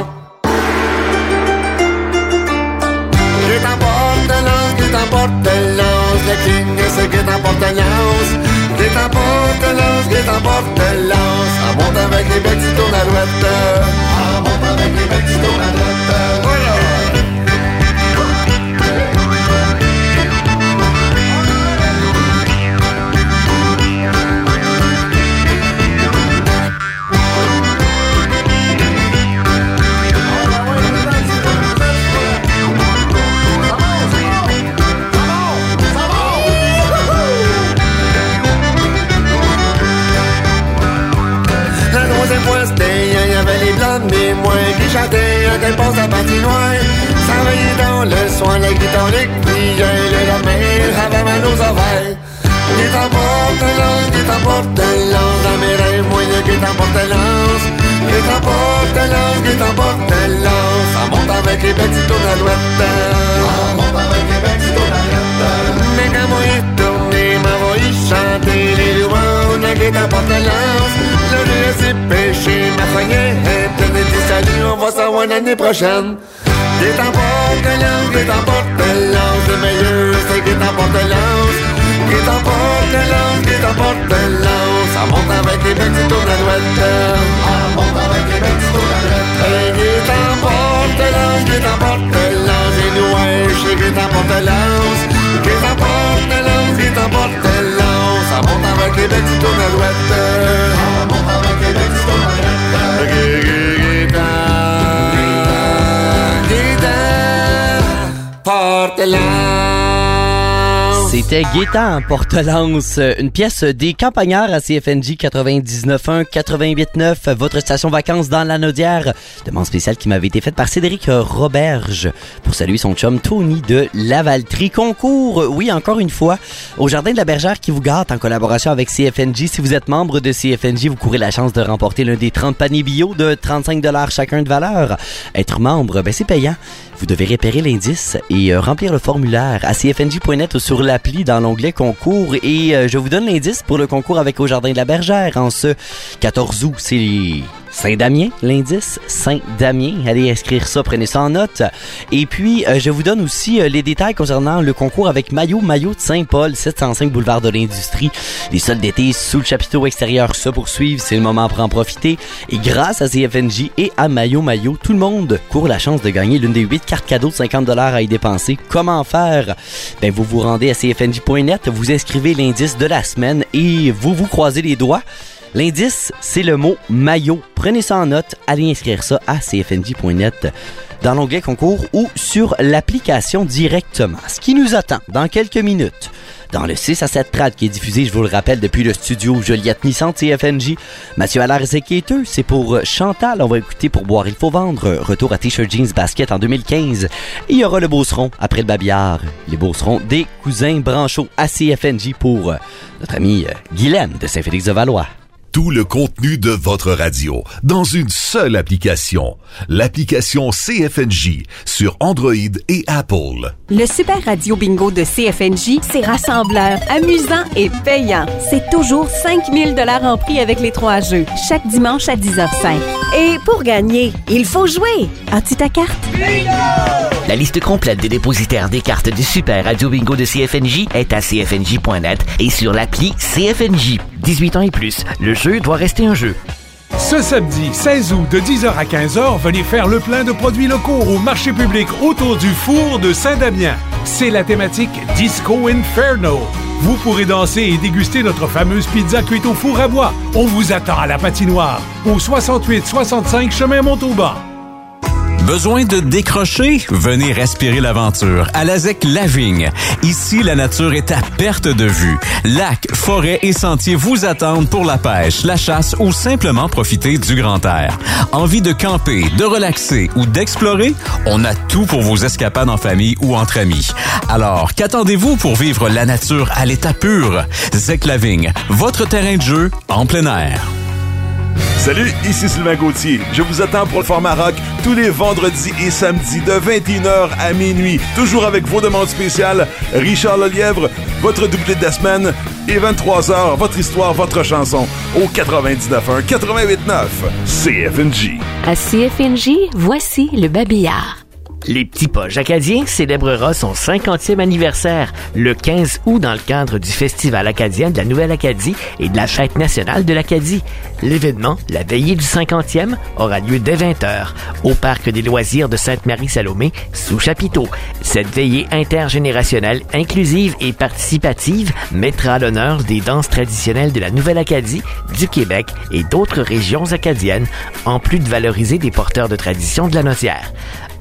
Qui t'emporte l'ange, qui t'emporte l'ange, le king c'est qui t'emporte l'ange. Qui t'emporte l'ange, qui t'emporte l'ange, en monte avec les bêtes, tu tournes à droite. En monte avec les bêtes, tu tournes à droite. Voilà. et moi qui chantait à quelle passe la patinoire. Ça veillait dans le soin, la guitare criait, la mer avait mal aux ovaires. Qui t'emporte lance, qui t'emporte lance, dans mes rêves, moi qui t'emporte lance. Qui t'emporte lance, qui t'emporte lance. Ça monte avec les bêtes, tu tournes à droite. Ça monte avec les bêtes, tu tournes à droite. Mais quand moi y tourné, ma voix y chanter les louanges, qui t'emporte lance. Le lieu c'est péché, ma foyer est pleine de salut, on va savoir l'année prochaine. Qui t'emporte lance, qui t'emporte lance, le meilleur c'est qui t'emporte lance. Qui t'emporte lance, qui t'emporte lance. Ça monte avec les becs, tu tournes à droite. Ça monte avec les becs, tu tournes à droite. Qui t'emporte lance, qui t'emporte lance. Et nous, chez qui t'emporte lance. Qui t'emporte lance, qui t'emporte lance. Ça monte avec les becs, tu tournes à droite. Ça monte avec les becs, tu tournes à droite. Qui t'emporte lance. C'était Gaétan Portelance, une pièce des campagnards à C F N J quatre-vingt-dix-neuf un quatre-vingt-huit neuf, votre station vacances dans la Naudière. Demande spéciale qui m'avait été faite par Cédric Roberge pour saluer son chum Tony de Lavaltrie. Concours, oui, encore une fois, au Jardin de la Bergère qui vous gâte en collaboration avec C F N J. Si vous êtes membre de C F N J, vous courez la chance de remporter l'un des trente paniers bio de trente-cinq dollars chacun de valeur. Être membre, ben c'est payant. Vous devez repérer l'indice et euh, remplir le formulaire à c f n j point net ou sur l'appli dans l'onglet concours. Et euh, je vous donne l'indice pour le concours avec Au Jardin de la Bergère en ce quatorze août. C'est Saint-Damien, l'indice Saint-Damien. Allez inscrire ça, prenez ça en note. Et puis, euh, je vous donne aussi euh, les détails concernant le concours avec Maillot, Maillot de Saint-Paul, sept cent cinq boulevard de l'Industrie. Les soldes d'été sous le chapiteau extérieur se poursuivent, c'est le moment pour en profiter. Et grâce à C F N J et à Maillot, Maillot, tout le monde court la chance de gagner l'une des huit cartes cadeaux de cinquante dollars à y dépenser. Comment faire? Ben, vous vous rendez à c f n j point net, vous inscrivez l'indice de la semaine et vous vous croisez les doigts. L'indice, c'est le mot maillot. Prenez ça en note, allez inscrire ça à c f n j point net dans l'onglet concours ou sur l'application directement. Ce qui nous attend dans quelques minutes, dans le six à sept trad qui est diffusé, je vous le rappelle, depuis le studio Joliette Nissan C F N J. Mathieu Allard Zéqueteux, c'est pour Chantal. On va écouter Pour boire, il faut vendre. Retour à T-shirt jeans basket en deux mille quinze. Et il y aura le Beauceron après le babillard. Les Beaucerons des cousins Branchot à C F N J pour notre ami Guylaine de Saint-Félix-de-Valois. Tout le contenu de votre radio dans une seule application. L'application C F N J sur Android et Apple. Le Super Radio Bingo de C F N J, c'est rassembleur, amusant et payant. C'est toujours cinq mille dollars en prix avec les trois jeux, chaque dimanche à dix heures cinq. Et pour gagner, il faut jouer. As-tu ta carte? Bingo! La liste complète des dépositaires des cartes du Super Radio Bingo de C F N J est à c f n j point net et sur l'appli C F N J. dix-huit ans et plus, le jeu doit rester un jeu. Ce samedi seize août de dix heures à quinze heures, venez faire le plein de produits locaux au marché public autour du four de Saint-Damien. C'est la thématique Disco Inferno. Vous pourrez danser et déguster notre fameuse pizza cuite au four à bois. On vous attend à la patinoire, au soixante-huit soixante-cinq chemin Montauban. Besoin de décrocher? Venez respirer l'aventure à la Z E C Lavigne. Ici, la nature est à perte de vue. Lacs, forêts et sentiers vous attendent pour la pêche, la chasse ou simplement profiter du grand air. Envie de camper, de relaxer ou d'explorer? On a tout pour vos escapades en famille ou entre amis. Alors, qu'attendez-vous pour vivre la nature à l'état pur? Z E C Lavigne, votre terrain de jeu en plein air. Salut, ici Sylvain Gauthier. Je vous attends pour le format rock tous les vendredis et samedis de vingt et une heures à minuit. Toujours avec vos demandes spéciales, Richard Lelièvre, votre doublé de la semaine, et vingt-trois heures, votre histoire, votre chanson, au quatre-vingt-dix-neuf un quatre-vingt-huit neuf C F N J. À C F N J, voici le babillard. Les Petits Poches acadiens célébrera son cinquantième anniversaire le quinze août dans le cadre du Festival acadien de la Nouvelle-Acadie et de la Fête nationale de l'Acadie. L'événement, la veillée du cinquantième, aura lieu dès vingt heures au Parc des loisirs de Sainte-Marie-Salomé, sous chapiteau. Cette veillée intergénérationnelle, inclusive et participative mettra à l'honneur des danses traditionnelles de la Nouvelle-Acadie, du Québec et d'autres régions acadiennes, en plus de valoriser des porteurs de tradition de la Naudière.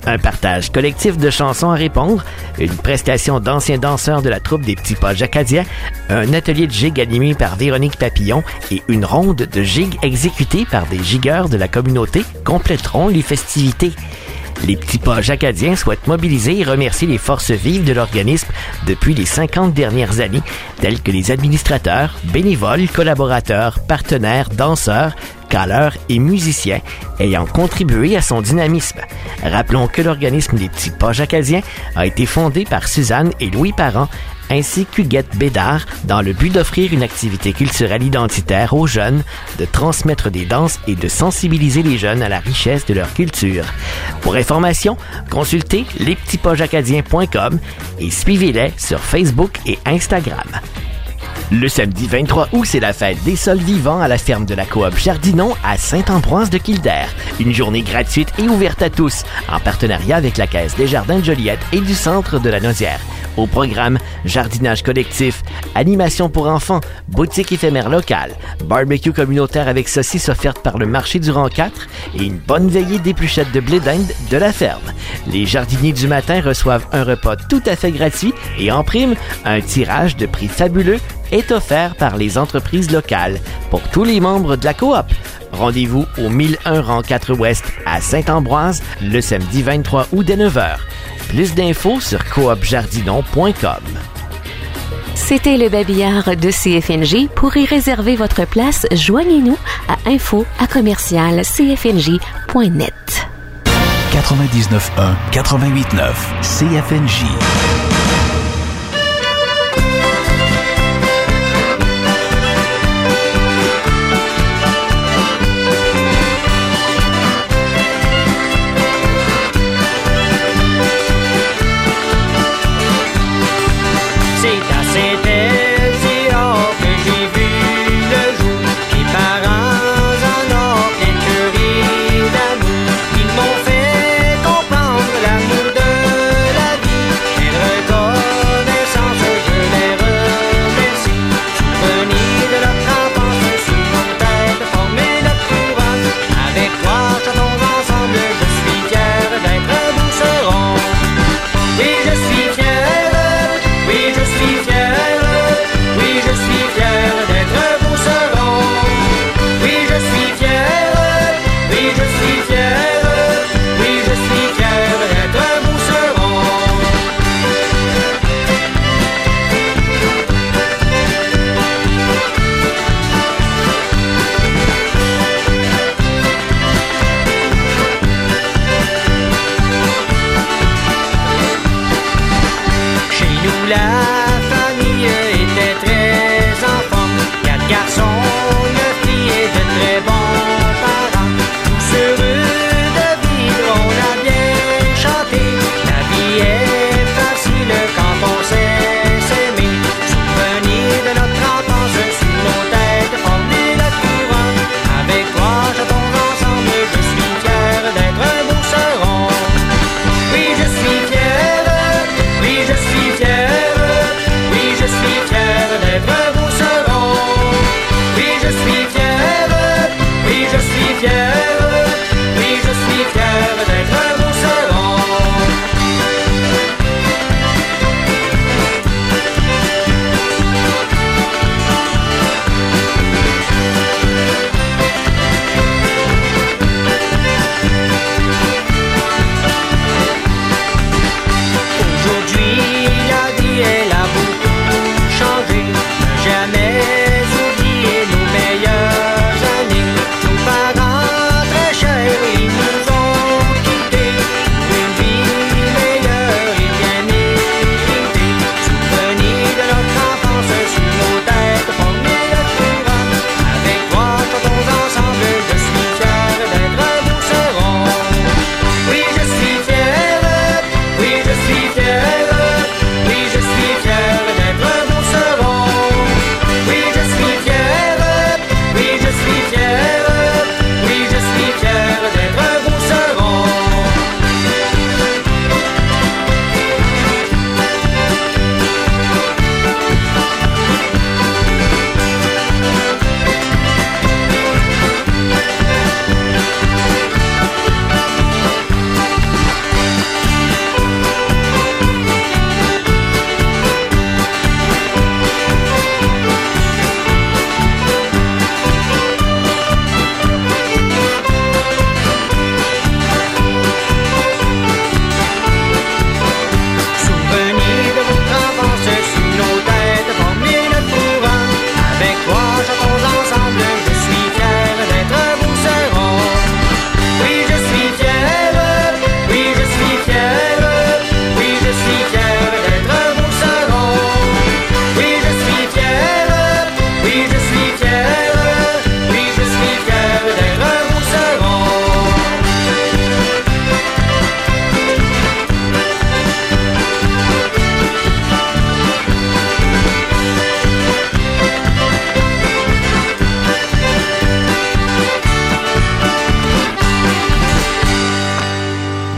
Un partage collectif de chansons à répondre, une prestation d'anciens danseurs de la troupe des Petits Pages Acadiens, un atelier de gigue animé par Véronique Papillon et une ronde de gigue exécutée par des gigueurs de la communauté compléteront les festivités. Les Petits Pages Acadiens souhaitent mobiliser et remercier les forces vives de l'organisme depuis les cinquante dernières années, telles que les administrateurs, bénévoles, collaborateurs, partenaires, danseurs, caleurs et musiciens ayant contribué à son dynamisme. Rappelons que l'organisme des Petits Pages Acadiens a été fondé par Suzanne et Louis Parent, ainsi qu'Huguette Bédard, dans le but d'offrir une activité culturelle identitaire aux jeunes, de transmettre des danses et de sensibiliser les jeunes à la richesse de leur culture. Pour information, consultez les petits pages acadiens point com et suivez-les sur Facebook et Instagram. Le samedi vingt-trois août, c'est la fête des sols vivants à la ferme de la coop Jardinon à Saint-Ambroise de Kildare. Une journée gratuite et ouverte à tous, en partenariat avec la Caisse des Jardins de Joliette et du Centre de la Naudière. Au programme, jardinage collectif, animation pour enfants, boutique éphémère locale, barbecue communautaire avec saucisses offertes par le marché du Rang quatre et une bonne veillée d'épluchettes de blé d'Inde de la ferme. Les jardiniers du matin reçoivent un repas tout à fait gratuit et en prime, un tirage de prix fabuleux est offert par les entreprises locales pour tous les membres de la coop. Rendez-vous au mille un Rang quatre Ouest à Saint-Ambroise le samedi vingt-trois août dès neuf heures. Plus d'infos sur coop jardinon point com. C'était le babillard de C F N J. Pour y réserver votre place, joignez-nous à info à commercial c f n j point net. quatre-vingt-dix-neuf un, quatre-vingt-huit neuf C F N J. Ils m'ont fait comprendre l'amour de la vie.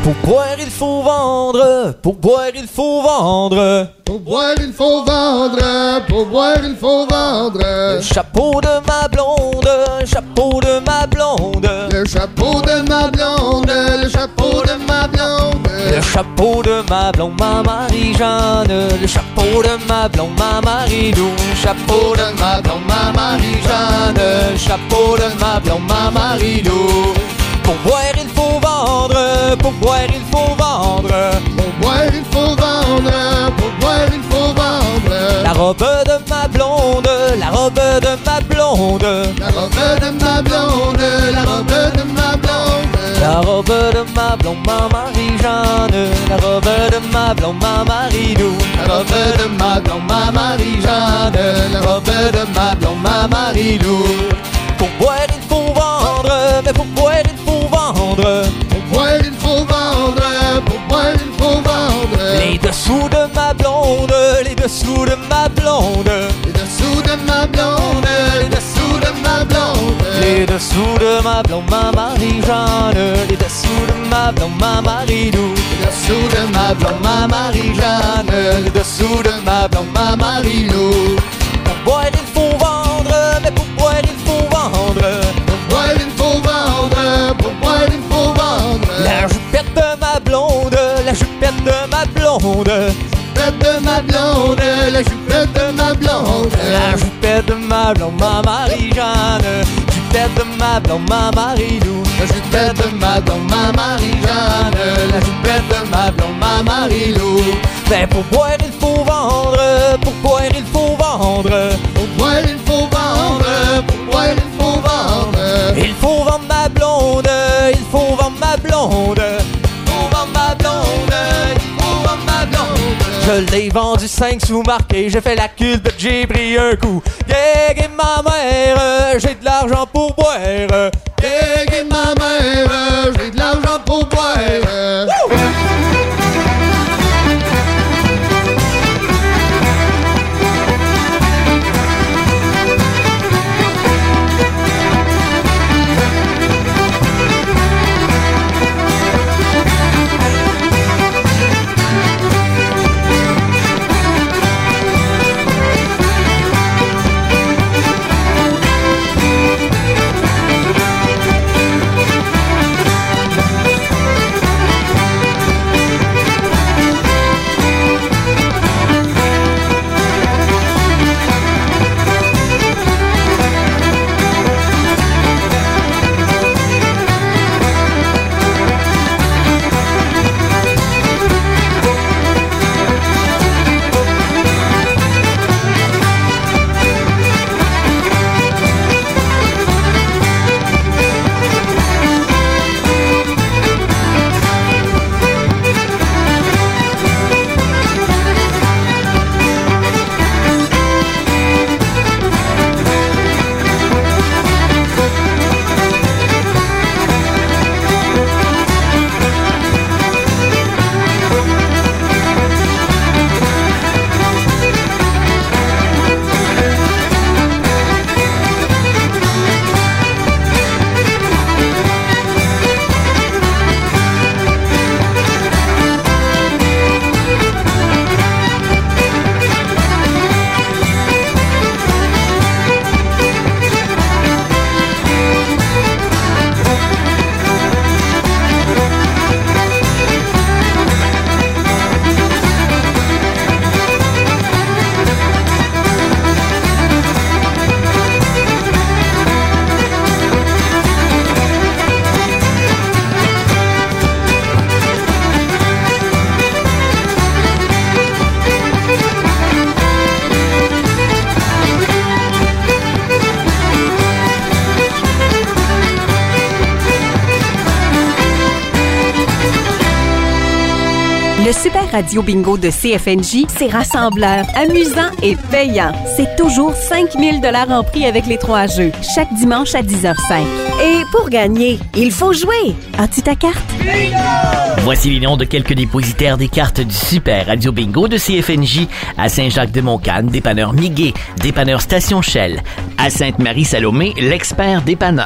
Pour boire, il faut vendre. Pour boire, il faut vendre. Pour boire, il faut vendre. Pour boire, il faut vendre. Le chapeau de ma blonde. Le chapeau de ma blonde. Le chapeau de ma blonde. Le chapeau de ma blonde. Le chapeau de ma blonde, ma Marie-Jeanne. Le chapeau de ma blonde, ma Marie-Lou. Le chapeau de ma blonde, ma Marie-Jeanne. Le chapeau de ma blonde, ma Marie-Lou. Pour boire, il faut vendre. Pour boire, il faut vendre. Pour boire, il faut vendre. Pour boire, il faut vendre. La robe de ma blonde. La robe de ma blonde. La robe de ma blonde. La robe de ma blonde. La robe de ma blonde, ma Marie-Jeanne. La robe de ma blonde, ma Marie-Lou. La robe de ma blonde, ma Marie-Jeanne. La robe de ma blonde, ma Marie-Lou. Pour boire, il faut vendre. Mais pour boire, il faut vendre. Pour boire, il faut vendre. Pour boire, il faut vendre. Les dessous de ma blonde. Les dessous de ma blonde. Les dessous de ma blonde. Les dessous de ma blonde. Les dessous de ma blonde, ma Marie-Jeanne. Les dessous de ma blonde, ma Marie-Lou. Les dessous de ma blonde, ma Marie-Jeanne. Les dessous de ma blonde, ma Marie-Lou. Pour boire, il faut vendre. Mais pour boire, il faut vendre. Pour boire, il faut vendre. Pour boire, il faut vendre. La jupette de ma blonde. La jupette de ma blonde. La jupette de ma blonde. La jupette de ma blonde. La jupette de ma blonde, ma Marie-Jeanne. Jupette de ma blonde, ma Marie-Lou. La jupette de ma blonde, ma Marie-Jeanne. La jupette de ma blonde, ma Marie-Lou. Ben pour boire, il faut vendre. Pour boire, il faut vendre. Pour boire, il faut vendre. Pour boire, il faut vendre. Il faut vendre ma blonde. Il faut vendre ma blonde. Il faut vendre ma blonde. Il faut vendre ma blonde. Je l'ai vendu cinq sous marqué, j'ai fait la culbute, j'ai pris un coup. Gag et ma mère, j'ai de l'argent pour boire. Gag et ma mère, j'ai de l'argent pour boire. Woo! Le Super Radio Bingo de C F N J, c'est rassembleur, amusant et payant. C'est toujours cinq mille dollars en prix avec les trois jeux, chaque dimanche à dix heures cinq. Et pour gagner, il faut jouer. As-tu ta carte? Bingo! Voici les noms de quelques dépositaires des cartes du Super Radio Bingo de C F N J à Saint-Jacques-de-Montcalm, dépanneur Miguet, dépanneur Station Shell, à Sainte-Marie-Salomé, l'expert dépanneur.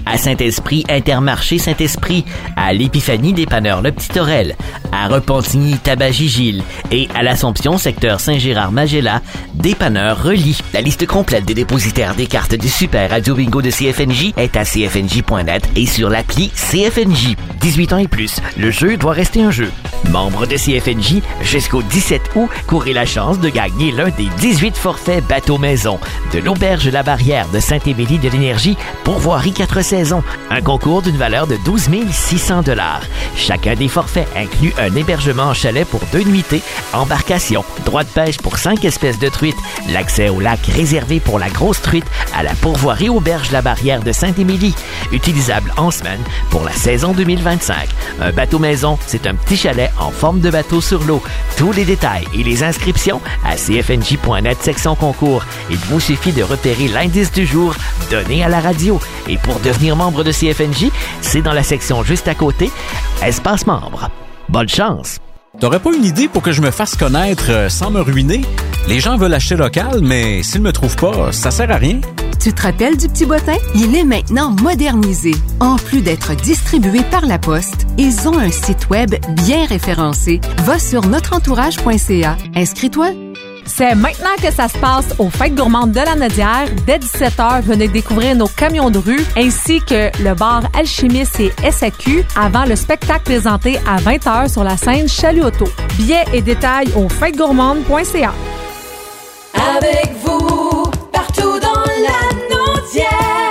À Saint-Esprit, Intermarché Saint-Esprit. À l'Épiphanie, dépanneur Le Petit Orel. À Repentigny, Tabagie-Gilles. Et à l'Assomption, secteur Saint-Gérard-Magella, dépanneur Relis. La liste complète des dépositaires des cartes du Super Radio Bingo de C F N J est à c f n j point net et sur l'appli C F N J. dix-huit ans et plus, le jeu doit rester un jeu. Membre de C F N J, jusqu'au dix-sept août, courez la chance de gagner l'un des dix-huit forfaits bateau maison de l'Auberge La Barrière de Saint-Émilie de l'Énergie pour voirie quatre saisons. Un concours d'une valeur de douze mille six cents dollars. Chacun des forfaits inclut un hébergement en chalet pour deux nuitées, embarcation, droit de pêche pour cinq espèces de truites, l'accès au lac réservé pour la grosse truite à la pourvoirie Auberge La Barrière de Saint-Émilie, utilisable en semaine pour la saison deux mille vingt-cinq. Un bateau maison, c'est un petit chalet en forme de bateau sur l'eau. Tous les détails et les inscriptions à c f n j point net section concours. Il vous suffit de repérer l'indice du jour donné à la radio. Et pour devenir membre de C F N J, c'est dans la section juste à côté, espace membre. Bonne chance! T'aurais pas une idée pour que je me fasse connaître euh, sans me ruiner? Les gens veulent acheter local, mais s'ils me trouvent pas, ça sert à rien. Tu te rappelles du Petit Bottin? Il est maintenant modernisé. En plus d'être distribué par la Poste, ils ont un site web bien référencé. Va sur notre entourage point c a. Inscris-toi. C'est maintenant que ça se passe aux Fêtes gourmandes de la Nodière. Dès dix-sept heures, venez découvrir nos camions de rue ainsi que le bar Alchimiste et S A Q avant le spectacle présenté à vingt heures sur la scène Chalut Auto. Billets et détails au fêtes gourmandes point c a. Avec vous, partout dans la Nodière,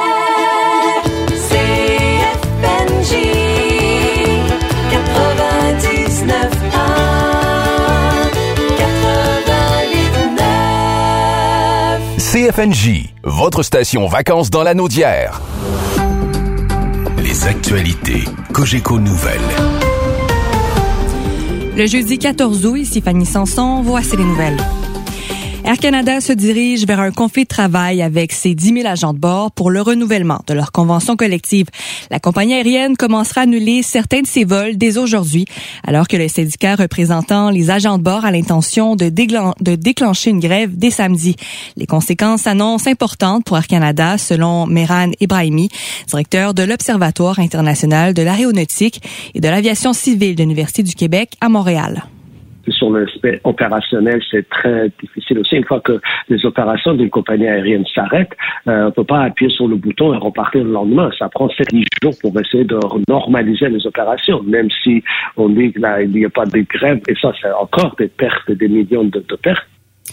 C F N J quatre-vingt-dix-neuf C F N J, votre station vacances dans la Naudière. Les actualités Cogeco Nouvelles. Le jeudi quatorze août, ici Fanny Sanson, voici les nouvelles. Air Canada se dirige vers un conflit de travail avec ses dix mille agents de bord pour le renouvellement de leur convention collective. La compagnie aérienne commencera à annuler certains de ses vols dès aujourd'hui, alors que le syndicat représentant les agents de bord a l'intention de, déglan- de déclencher une grève dès samedi. Les conséquences s'annoncent importantes pour Air Canada, selon Mehran Ebrahimi, directeur de l'Observatoire international de l'aéronautique et de l'aviation civile de l'Université du Québec à Montréal. Sur l'aspect opérationnel, c'est très difficile aussi. Une fois que les opérations d'une compagnie aérienne s'arrêtent, euh, on ne peut pas appuyer sur le bouton et repartir le lendemain. Ça prend sept jours pour essayer de normaliser les opérations, même si on dit qu'il n'y a pas de grève. Et ça, c'est encore des pertes, des millions de, de pertes.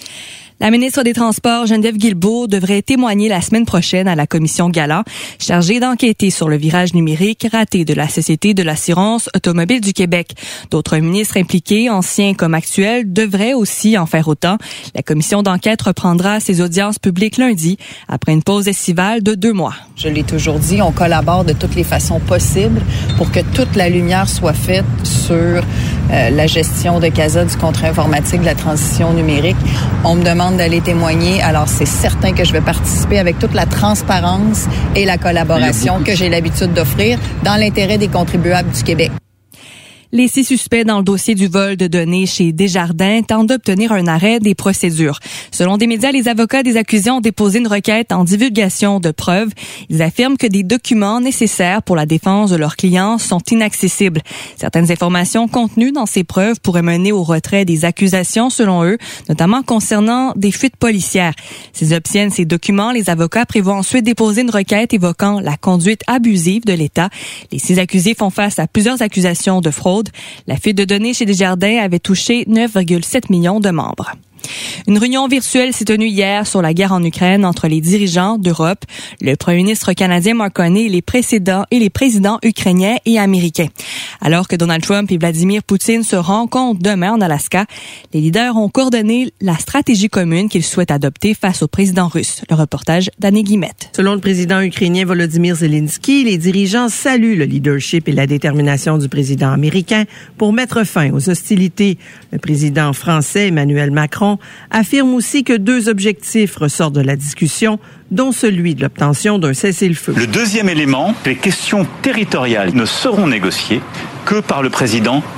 La ministre des Transports, Geneviève Guilbeault, devrait témoigner la semaine prochaine à la commission Galant, chargée d'enquêter sur le virage numérique raté de la Société de l'assurance automobile du Québec. D'autres ministres impliqués, anciens comme actuels, devraient aussi en faire autant. La commission d'enquête reprendra ses audiences publiques lundi, après une pause estivale de deux mois. Je l'ai toujours dit, on collabore de toutes les façons possibles pour que toute la lumière soit faite sur euh, la gestion de CASA, du contrat informatique, de la transition numérique. On me demande d'aller témoigner, alors c'est certain que je vais participer avec toute la transparence et la collaboration que j'ai l'habitude d'offrir dans l'intérêt des contribuables du Québec. Les six suspects dans le dossier du vol de données chez Desjardins tentent d'obtenir un arrêt des procédures. Selon des médias, les avocats des accusés ont déposé une requête en divulgation de preuves. Ils affirment que des documents nécessaires pour la défense de leurs clients sont inaccessibles. Certaines informations contenues dans ces preuves pourraient mener au retrait des accusations, selon eux, notamment concernant des fuites policières. S'ils obtiennent ces documents, les avocats prévoient ensuite déposer une requête évoquant la conduite abusive de l'État. Les six accusés font face à plusieurs accusations de fraude. La fuite de données chez Desjardins avait touché neuf virgule sept millions de membres. Une réunion virtuelle s'est tenue hier sur la guerre en Ukraine entre les dirigeants d'Europe, le premier ministre canadien Mark Carney et les précédents et les présidents ukrainiens et américains. Alors que Donald Trump et Vladimir Poutine se rencontrent demain en Alaska, les leaders ont coordonné la stratégie commune qu'ils souhaitent adopter face au président russe. Le reportage d'Annie Guillemette. Selon le président ukrainien Volodymyr Zelensky, les dirigeants saluent le leadership et la détermination du président américain pour mettre fin aux hostilités. Le président français Emmanuel Macron affirme aussi que deux objectifs ressortent de la discussion, dont celui de l'obtention d'un cessez-le-feu. Le deuxième élément, les questions territoriales ne seront négociées que par le président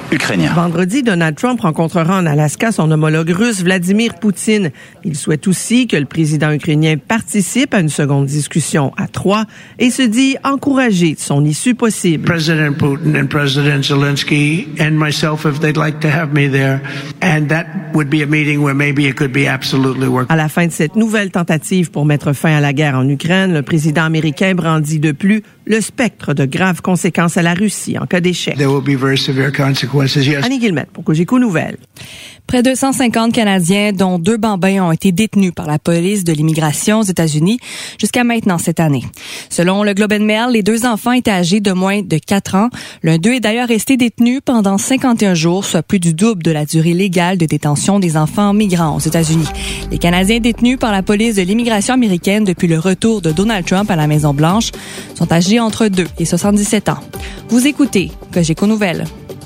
ukrainien. Vendredi, Donald Trump rencontrera en Alaska son homologue russe Vladimir Poutine. Il souhaite aussi que le président ukrainien participe à une seconde discussion à trois et se dit encouragé de son issue possible. President Putin and President Zelensky and myself, if they'd like to have me there, and that would be a meeting where maybe it could be absolutely work. À la fin de cette nouvelle tentative pour mettre fin à la guerre en Ukraine, le président américain brandit de plus le spectre de graves conséquences à la Russie en cas d'échec. There will be very severe consequences, yes. Annie Guillemette pour Cogeco Nouvelles. Près de cent cinquante Canadiens, dont deux bambins, ont été détenus par la police de l'immigration aux États-Unis jusqu'à maintenant cette année. Selon le Globe and Mail, les deux enfants étaient âgés de moins de quatre ans. L'un d'eux est d'ailleurs resté détenu pendant cinquante et un jours, soit plus du double de la durée légale de détention des enfants migrants aux États-Unis. Les Canadiens détenus par la police de l'immigration américaine depuis le retour de Donald Trump à la Maison-Blanche sont âgés entre deux et soixante-dix-sept ans. Vous écoutez Cogeco Nouvelles.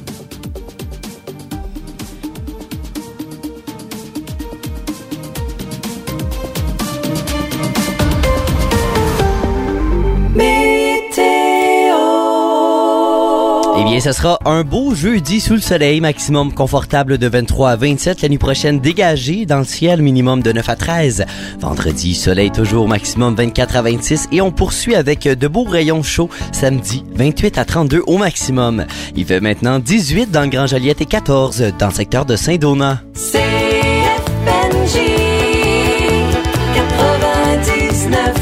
Eh bien, ce sera un beau jeudi sous le soleil, maximum confortable de vingt-trois à vingt-sept. La nuit prochaine, dégagé dans le ciel, minimum de neuf à treize. Vendredi, soleil toujours, maximum vingt-quatre à vingt-six. Et on poursuit avec de beaux rayons chauds. Samedi, vingt-huit à trente-deux au maximum. Il fait maintenant dix-huit dans le Grand Joliette et quatorze dans le secteur de Saint-Donat. C F N J quatre-vingt-dix-neuf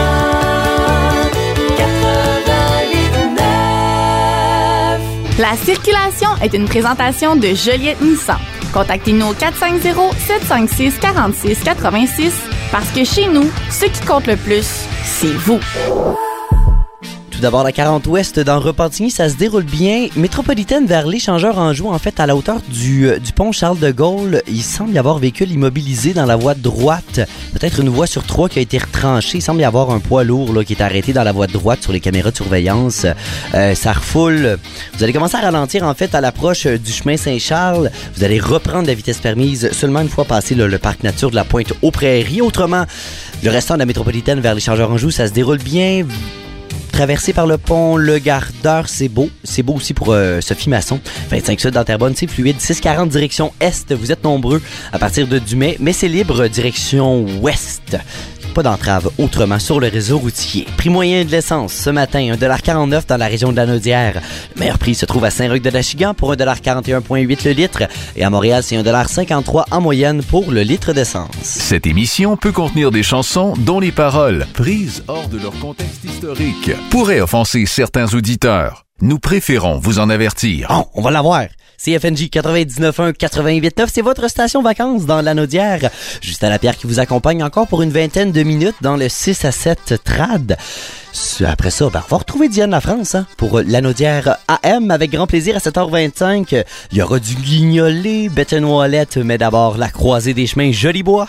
La circulation est une présentation de Joliette Nissan. Contactez-nous au quatre cinq zéro, sept cinq six, quatre six huit six parce que chez nous, ce qui compte le plus, c'est vous. Tout d'abord, la quarante ouest dans Repentigny, ça se déroule bien. Métropolitaine vers l'échangeur Anjou, en fait, à la hauteur du, du pont Charles de Gaulle, il semble y avoir un véhicule immobilisé dans la voie de droite. Peut-être une voie sur trois qui a été retranchée. Il semble y avoir un poids lourd là, qui est arrêté dans la voie de droite sur les caméras de surveillance. Euh, ça refoule. Vous allez commencer à ralentir, en fait, à l'approche du chemin Saint-Charles. Vous allez reprendre la vitesse permise seulement une fois passé là, le parc nature de la Pointe-aux-Prairies. Autrement, le restant de la métropolitaine vers l'échangeur Anjou, ça se déroule bien. Traversé par le pont Le Gardeur, c'est beau. C'est beau aussi pour euh, Sophie Masson. vingt-cinq sud dans Terrebonne, c'est fluide. six quarante direction Est. Vous êtes nombreux à partir de Dumais, mais c'est libre direction Ouest. Pas d'entrave autrement sur le réseau routier. Prix moyen de l'essence ce matin, un dollar quarante-neuf dans la région de la Naudière. Le meilleur prix se trouve à Saint-Roch-de-l'Achigan pour un dollar quarante et un virgule huit le litre. Et à Montréal, c'est un dollar cinquante-trois en moyenne pour le litre d'essence. Cette émission peut contenir des chansons dont les paroles, prises hors de leur contexte historique, pourraient offenser certains auditeurs. Nous préférons vous en avertir. Bon, on va l'avoir. C F N J quatre-vingt-dix-neuf un quatre-vingt-huit neuf, c'est votre station vacances dans la Naudière. Justin Lapierre qui vous accompagne encore pour une vingtaine de minutes dans le six à sept trad. Après ça, ben, on va retrouver Diane La France hein, pour la Naudière A M avec grand plaisir à sept heures vingt-cinq. Il y aura du guignolet, Bête Noilette, mais d'abord la croisée des chemins Jolibois.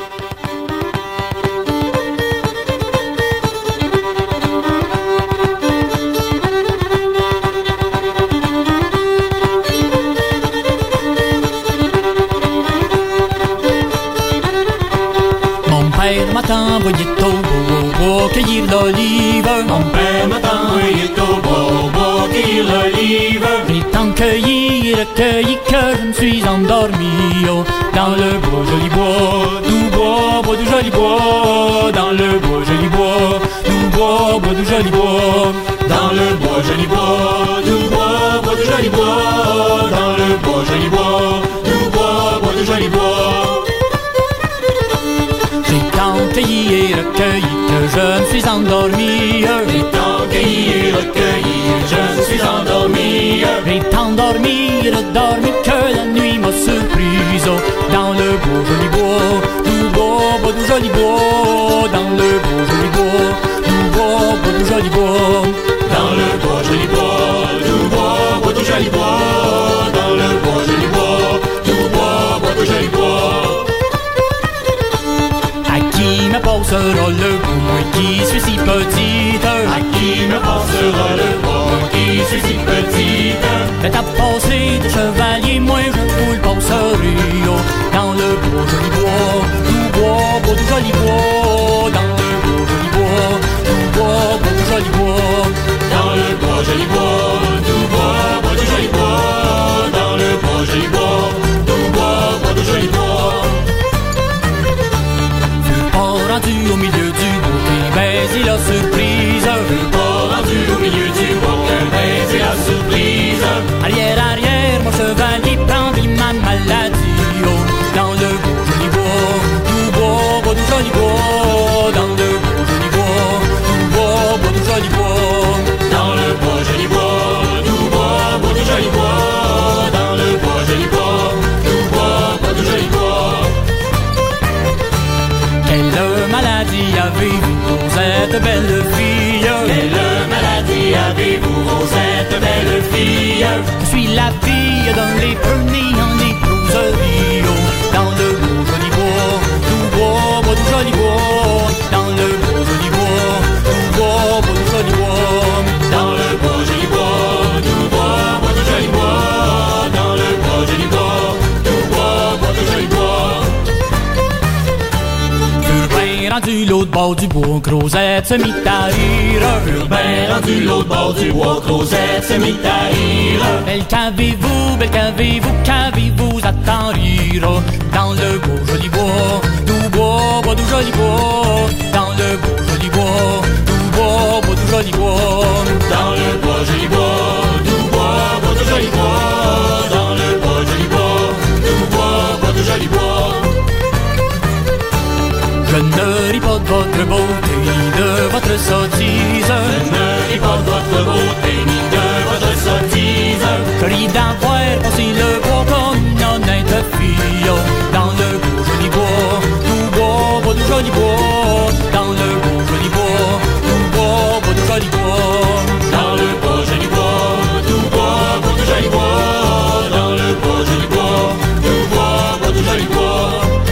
Mon père m'a envoyé au bobo cueillir l'olive. Mon père m'a envoyé au bobo cueillir l'olive. Et tant cueilli, recueilli que je me suis endormi oh, dans le beau joli bois. Du bois, bois du joli bois. Dans le beau joli bois. Du bois, bois du joli bois. Dans le beau joli bois. Du bois, bois du joli bois. Dans le beau joli bois. Du bois, bois du joli bois. J'ai tant cueilli et recueilli que je me suis endormi. J'ai tant cueilli et recueilli que je me suis endormi. J'ai tant dormi et redormi que la nuit m'a surprise. Dans le beau joli bois, du bois, bois du joli bois. Dans le beau joli bois, du bois, bois du joli bois. Dans le beau joli bois, du bois, bois du joli bois. Dans le beau joli bois, du bois, bois du joli bois. Qui me passera le bout, moi qui suis si petite. À qui me passera le bout, moi qui suis si petite. Faites à passer de chevalier, moi je vous le passerai. Oh, dans le beau joli bois, du bois, beau du joli bois. Dans le beau joli bois, du bois, beau du joli bois. Dans le beau joli bois, du bois, beau du joli bois. Dans famille dans les prenez en les closeries. Dans le beau joli bois, tout bois, bois tout joli bois. Dans le beau joli bois, tout bois, bois tout joli bois. Dans le beau joli bois, tout bois, bois tout joli bois. Dans le beau joli bois, tout bois, bois tout joli bois. Urbain rendu l'autre bord du bois, Crozette se mit à rire. Urbain rendu l'autre bord du bois, Crozette se mit à rire. Belle qu'avez-vous, belle qu'avez-vous, qu'avez-vous à t'en rire. Dans le beau joli bois, tout bois, bois tout joli bois. Dans le beau joli bois, tout bois, bois tout joli bois. Dans le bois joli bois, tout bois, bois tout joli bois. Dans le bois joli bois, tout bois, bois tout joli bois. Je ne ris pas de votre beauté ni de votre sottise. Je ne ris pas de votre beauté ni de votre sottise. Je ris d'avoir passé le bois comme une honnête fille. Dans le beau joli bois, tout bois, bois tout joli bois. Dans le beau joli bois, tout bois, bois tout joli bois. Dans le beau joli bois, tout bois, bois tout joli bois. Dans le beau joli bois, tout bois, bois tout joli bois.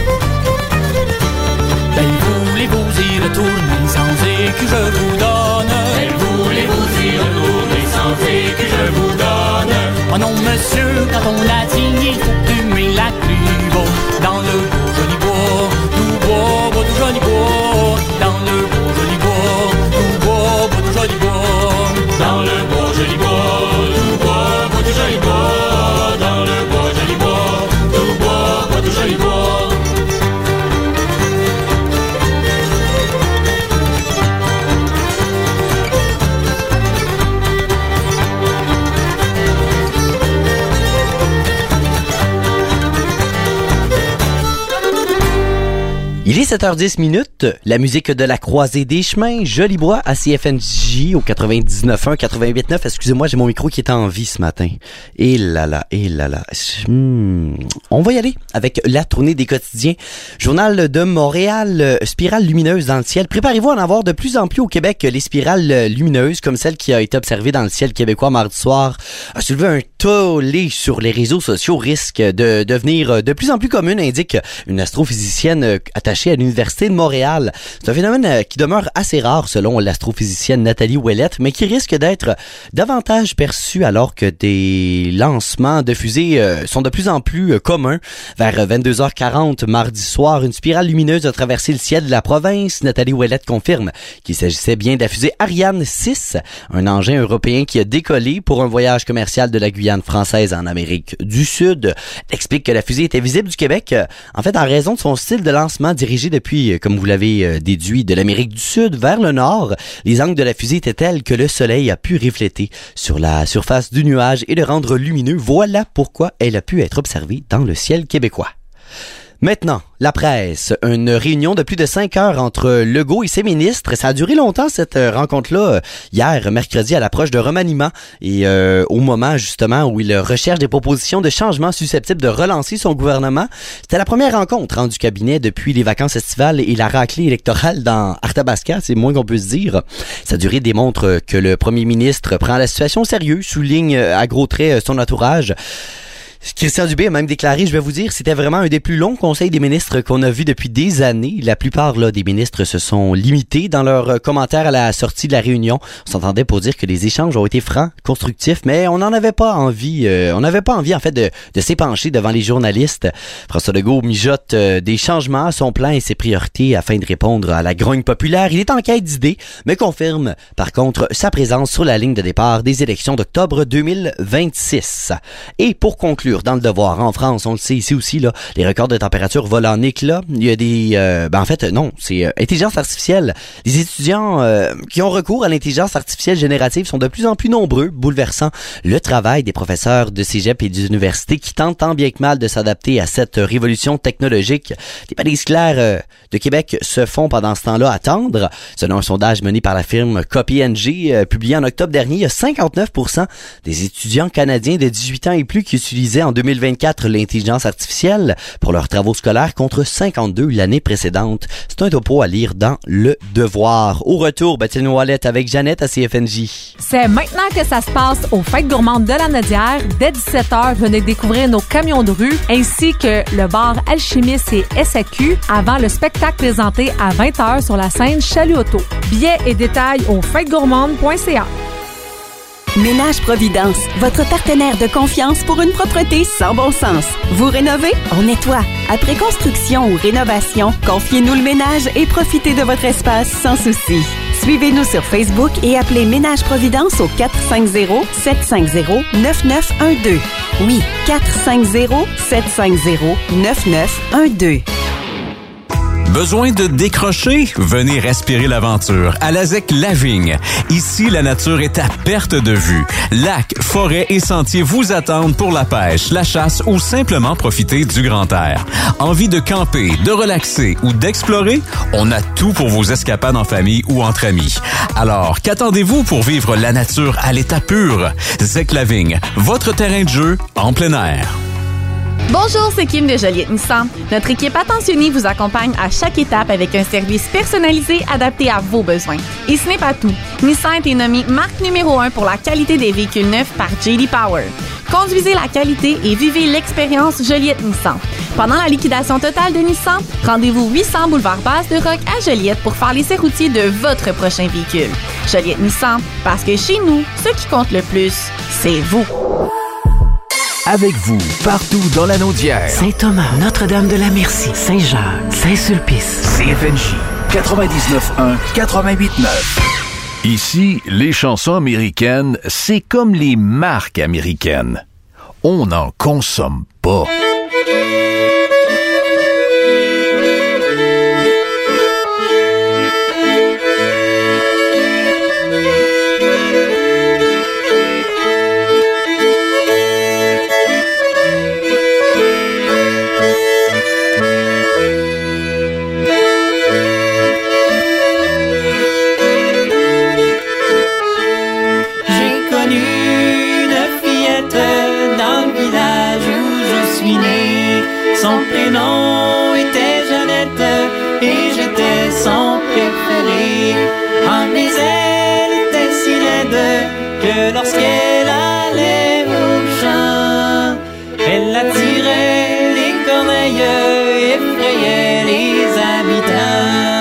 Voulez-vous y retourner sans écu je vous donne? Belle voulez-vous y retourner sans écu je vous donne? Oh non monsieur, quand on l'a dit, il faut plumer la cuve. Dans le beau joli bois, tout bois, bois tout joli bois. Dans le beau joli bois, tout bois, bois tout joli bois. Dans le beau joli bois, tout bois, bois tout joli bois. Dans le beau joli bois, tout bois, bois tout joli bois. Il est sept heures dix minutes, la musique de la croisée des chemins, Joli Bois à C F N J au quatre-vingt-dix-neuf un, quatre-vingt-huit neuf. Excusez-moi, j'ai mon micro qui est en vie ce matin. Et là là, et là là. Hmm. On va y aller avec la tournée des quotidiens. Journal de Montréal, spirale lumineuse dans le ciel. Préparez-vous à en avoir de plus en plus au Québec. Les spirales lumineuses, comme celle qui a été observée dans le ciel québécois mardi soir, a soulevé un tollé sur les réseaux sociaux, risque de devenir de plus en plus commune, indique une astrophysicienne attachée à l'Université de Montréal. C'est un phénomène qui demeure assez rare selon l'astrophysicienne Nathalie Ouellette, mais qui risque d'être davantage perçu alors que des lancements de fusées euh, sont de plus en plus euh, communs. Vers vingt-deux heures quarante mardi soir, une spirale lumineuse a traversé le ciel de la province. Nathalie Ouellette confirme qu'il s'agissait bien de la fusée Ariane six, un engin européen qui a décollé pour un voyage commercial de la Guyane française en Amérique du Sud. Elle explique que la fusée était visible du Québec, euh, en fait en raison de son style de lancement dirigé depuis, comme vous l'avez déduit, de l'Amérique du Sud vers le nord. Les angles de la fusée étaient tels que le soleil a pu refléter sur la surface du nuage et le rendre lumineux. Voilà pourquoi elle a pu être observée dans le ciel québécois. Maintenant, la presse. Une réunion de plus de cinq heures entre Legault et ses ministres. Ça a duré longtemps, cette rencontre-là, hier, mercredi, à l'approche de remaniement et euh, au moment, justement, où il recherche des propositions de changement susceptibles de relancer son gouvernement. C'était la première rencontre hein, du cabinet depuis les vacances estivales et la raclée électorale dans Arthabasca, c'est moins qu'on peut se dire. Sa durée démontre que le premier ministre prend la situation au sérieux, souligne à gros traits son entourage. Christian Dubé a même déclaré, je vais vous dire, c'était vraiment un des plus longs conseils des ministres qu'on a vu depuis des années. La plupart là, des ministres se sont limités dans leurs commentaires à la sortie de la réunion. On s'entendait pour dire que les échanges ont été francs, constructifs, mais on n'en avait pas envie. Euh, on n'avait pas envie, en fait, de, de s'épancher devant les journalistes. François Legault mijote euh, des changements à son plan et ses priorités afin de répondre à la grogne populaire. Il est en quête d'idées, mais confirme, par contre, sa présence sur la ligne de départ des élections d'octobre deux mille vingt-six. Et pour conclure, dans le devoir, en France, on le sait ici aussi, là, les records de température volent en éclats. Il y a des... Euh, ben en fait, non, c'est euh, intelligence artificielle. Les étudiants euh, qui ont recours à l'intelligence artificielle générative sont de plus en plus nombreux, bouleversant le travail des professeurs de cégep et d'université qui tentent tant bien que mal de s'adapter à cette révolution technologique. Les balises claires euh, de Québec se font pendant ce temps-là attendre. Selon un sondage mené par la firme K P M G, euh, publié en octobre dernier, il y a cinquante-neuf pour cent des étudiants canadiens de dix-huit ans et plus qui utilisaient utilisaient en deux mille vingt-quatre l'intelligence artificielle pour leurs travaux scolaires contre cinquante-deux l'année précédente. C'est un topo à lire dans Le Devoir. Au retour, Baptiste Ouellette avec Jeannette à C F N J. C'est maintenant que ça se passe aux Fêtes gourmandes de la Nodière. Dès dix-sept heures, venez découvrir nos camions de rue ainsi que le bar Alchimiste et S A Q avant le spectacle présenté à vingt heures sur la scène Chalut Auto. Billets et détails au fêtes gourmandes point c a. Ménage Providence, votre partenaire de confiance pour une propreté sans bon sens. Vous rénovez? On nettoie. Après construction ou rénovation, confiez-nous le ménage et profitez de votre espace sans souci. Suivez-nous sur Facebook et appelez Ménage Providence au quatre cinq zéro, sept cinq zéro, neuf neuf un deux. Oui, quatre cinq zéro, sept cinq zéro, neuf neuf un deux. Besoin de décrocher? Venez respirer l'aventure à la ZEC Lavigne. Ici, la nature est à perte de vue. Lacs, forêts et sentiers vous attendent pour la pêche, la chasse ou simplement profiter du grand air. Envie de camper, de relaxer ou d'explorer? On a tout pour vos escapades en famille ou entre amis. Alors, qu'attendez-vous pour vivre la nature à l'état pur? ZEC Lavigne, votre terrain de jeu en plein air. Bonjour, c'est Kim de Joliette Nissan. Notre équipe attentionnée vous accompagne à chaque étape avec un service personnalisé adapté à vos besoins. Et ce n'est pas tout. Nissan a été nommé marque numéro un pour la qualité des véhicules neufs par J D Power. Conduisez la qualité et vivez l'expérience Joliette Nissan. Pendant la liquidation totale de Nissan, rendez-vous huit cents boulevard Basse-de-Roc à Joliette pour faire l'essai routier de votre prochain véhicule. Joliette Nissan, parce que chez nous, ce qui compte le plus, c'est vous. Avec vous, partout dans la Naudière. Saint-Thomas, Notre-Dame-de-la-Merci, Saint-Jacques, Saint-Sulpice. C F N J quatre-vingt-dix-neuf un, quatre-vingt-huit neuf. Ici, les chansons américaines, c'est comme les marques américaines. On n'en consomme pas. Son prénom était Jeannette et j'étais son préféré. Ah, mais elle était si laide que lorsqu'elle allait au champ, elle attirait les corneilles et effrayait les habitants.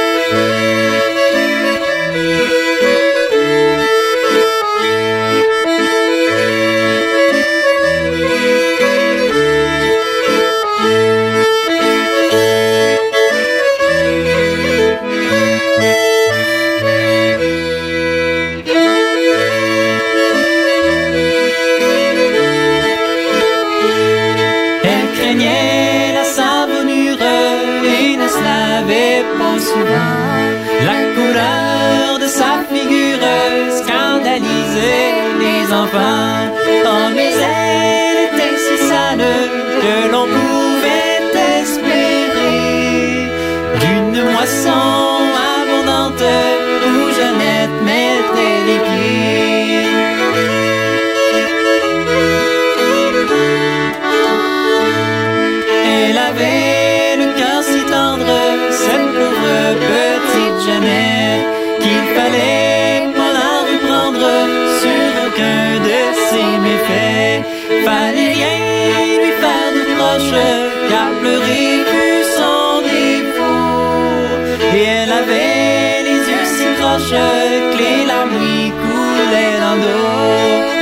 La couleur de sa figure scandalisait les enfants. Oh, mais elle était si sale que l'on pouvait espérer d'une moisson abondante où Jeannette mettait les pieds. Elle avait le cœur si tendre, cette pauvre petite Jeannette, qu'il fallait pas la reprendre sur aucun de ses méfaits. Fallait rien lui faire de proche, car pleurer fut son défaut. Et elle avait les yeux si croches que les larmes lui coulaient dans le dos.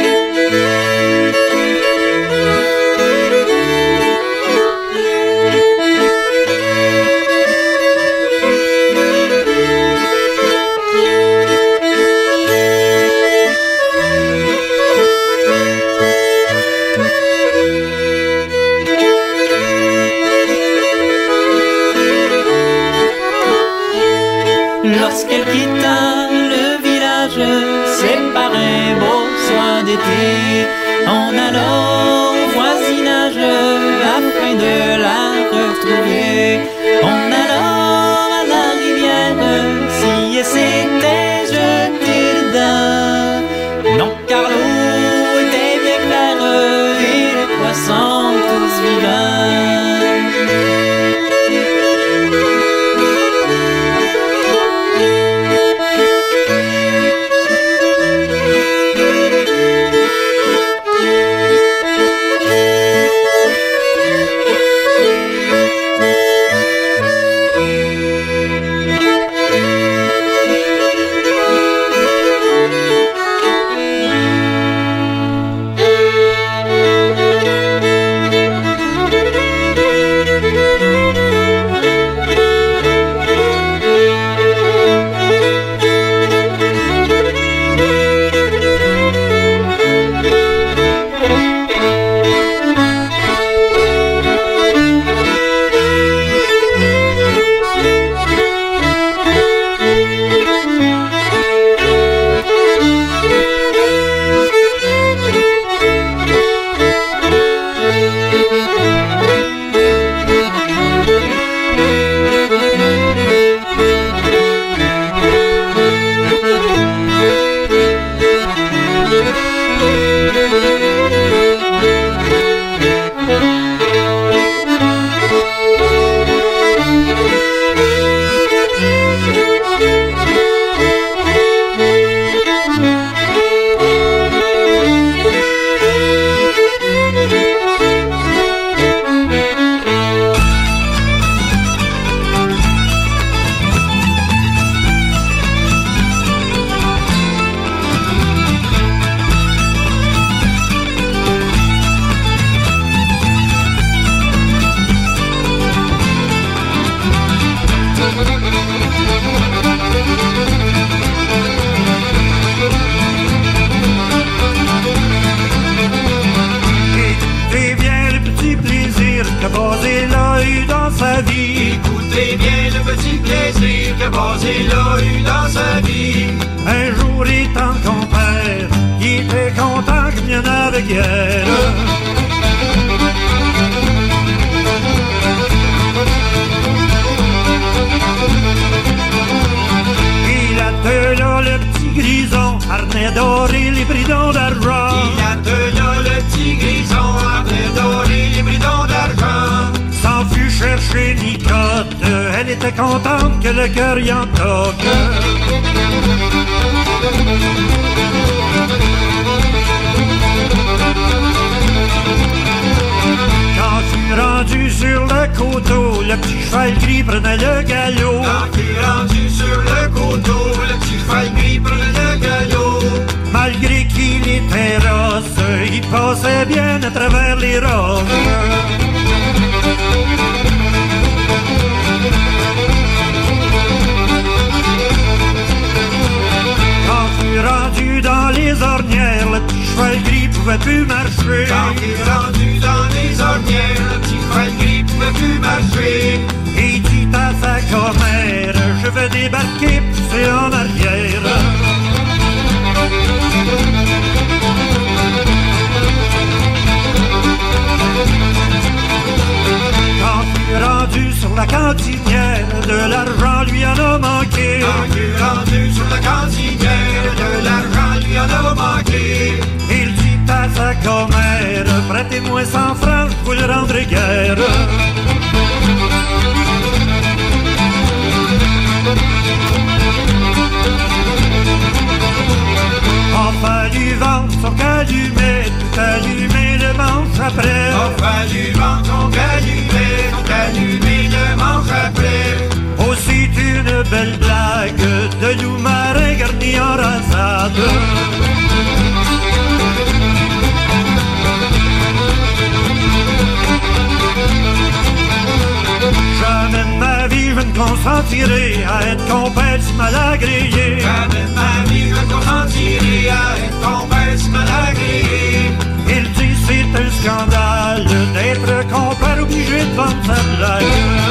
Lorsqu'elle quitta le village, c'est par un beau soir d'été, on alla au voisinage afin de la retrouver. On alla à la rivière, si elle s'était jetée dedans. Non, car l'eau était bien claire et les poissons Basile a eu dans sa vie. Écoutez bien le petit plaisir que Basile a eu dans sa vie. Un jour étant compère, il était content qu'il n'y en avait guère. Il attela le petit grison, harnais doré, les bridons d'argent. Il attela le petit grison, harnais doré, les bridons d'argent. Sans fut chercher Nicotte, elle était contente que le cœur y en toque. Quand tu rendu sur le coteau, le petit cheval gris prenait le galop. Quand tu rendu sur le coteau, le petit cheval gris prenait le galop. Malgré qu'il était rosse, il passait bien à travers les roches. Rendu dans les ornières, le petit cheval gris pouvait plus marcher. Quand il est rendu dans les ornières, le petit cheval gris pouvait plus marcher. Et il dit à sa commère, je vais débarquer, pousser en arrière. Quand il est rendu sur la cantinière, de l'argent lui en a manqué. Quand il est rendu sur la cantinière, de l'argent lui en a manqué. Il dit à sa commère, prêtez-moi cent francs, je vous le rendrai guère. A fallu vendre son calumet, tout allumé le manche après. A fallu vendre son calumet, tout allumé le manche après. Aussi une belle blague de loup marin garni en rasade. Jamais de ma vie je ne consentirai à être compère si mal agréé. Jamais de ma vie je ne consentirai à être compère si mal agréé. Il dit c'est un scandale d'être compère obligé de vendre sa blague.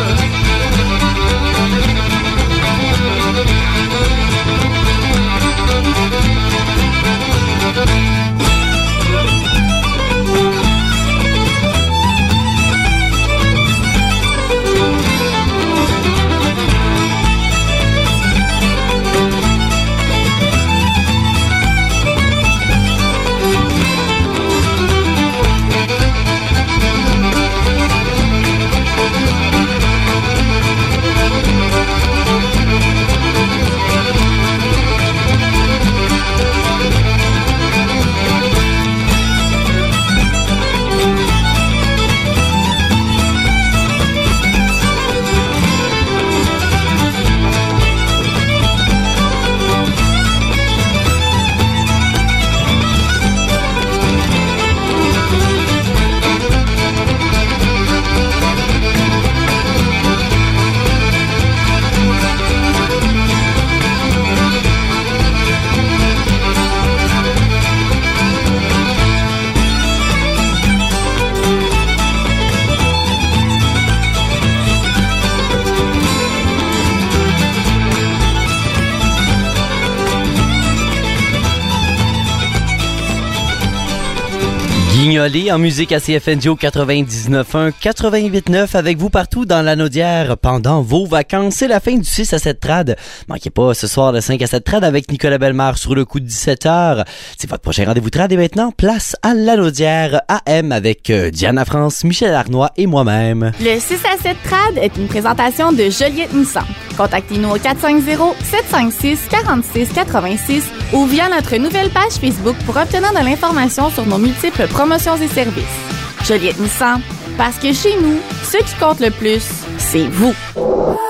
Guignolé en musique à C F N J au quatre-vingt-dix-neuf un, quatre-vingt-huit neuf avec vous partout dans la Naudière pendant vos vacances. C'est la fin du six à sept trad. Manquez pas ce soir le cinq à sept trad avec Nicolas Bellemare sur le coup de dix-sept heures. C'est votre prochain rendez-vous trad et maintenant place à la Naudière A M avec Diana France, Michel Arnois et moi-même. Le six à sept trad est une présentation de Joliette Nissan. Contactez-nous au quatre cinq zéro, sept cinq six, quatre six huit six ou via notre nouvelle page Facebook pour obtenir de l'information sur nos multiples promotions et services. Joliette Nissan, parce que chez nous, ce qui compte le plus, c'est vous.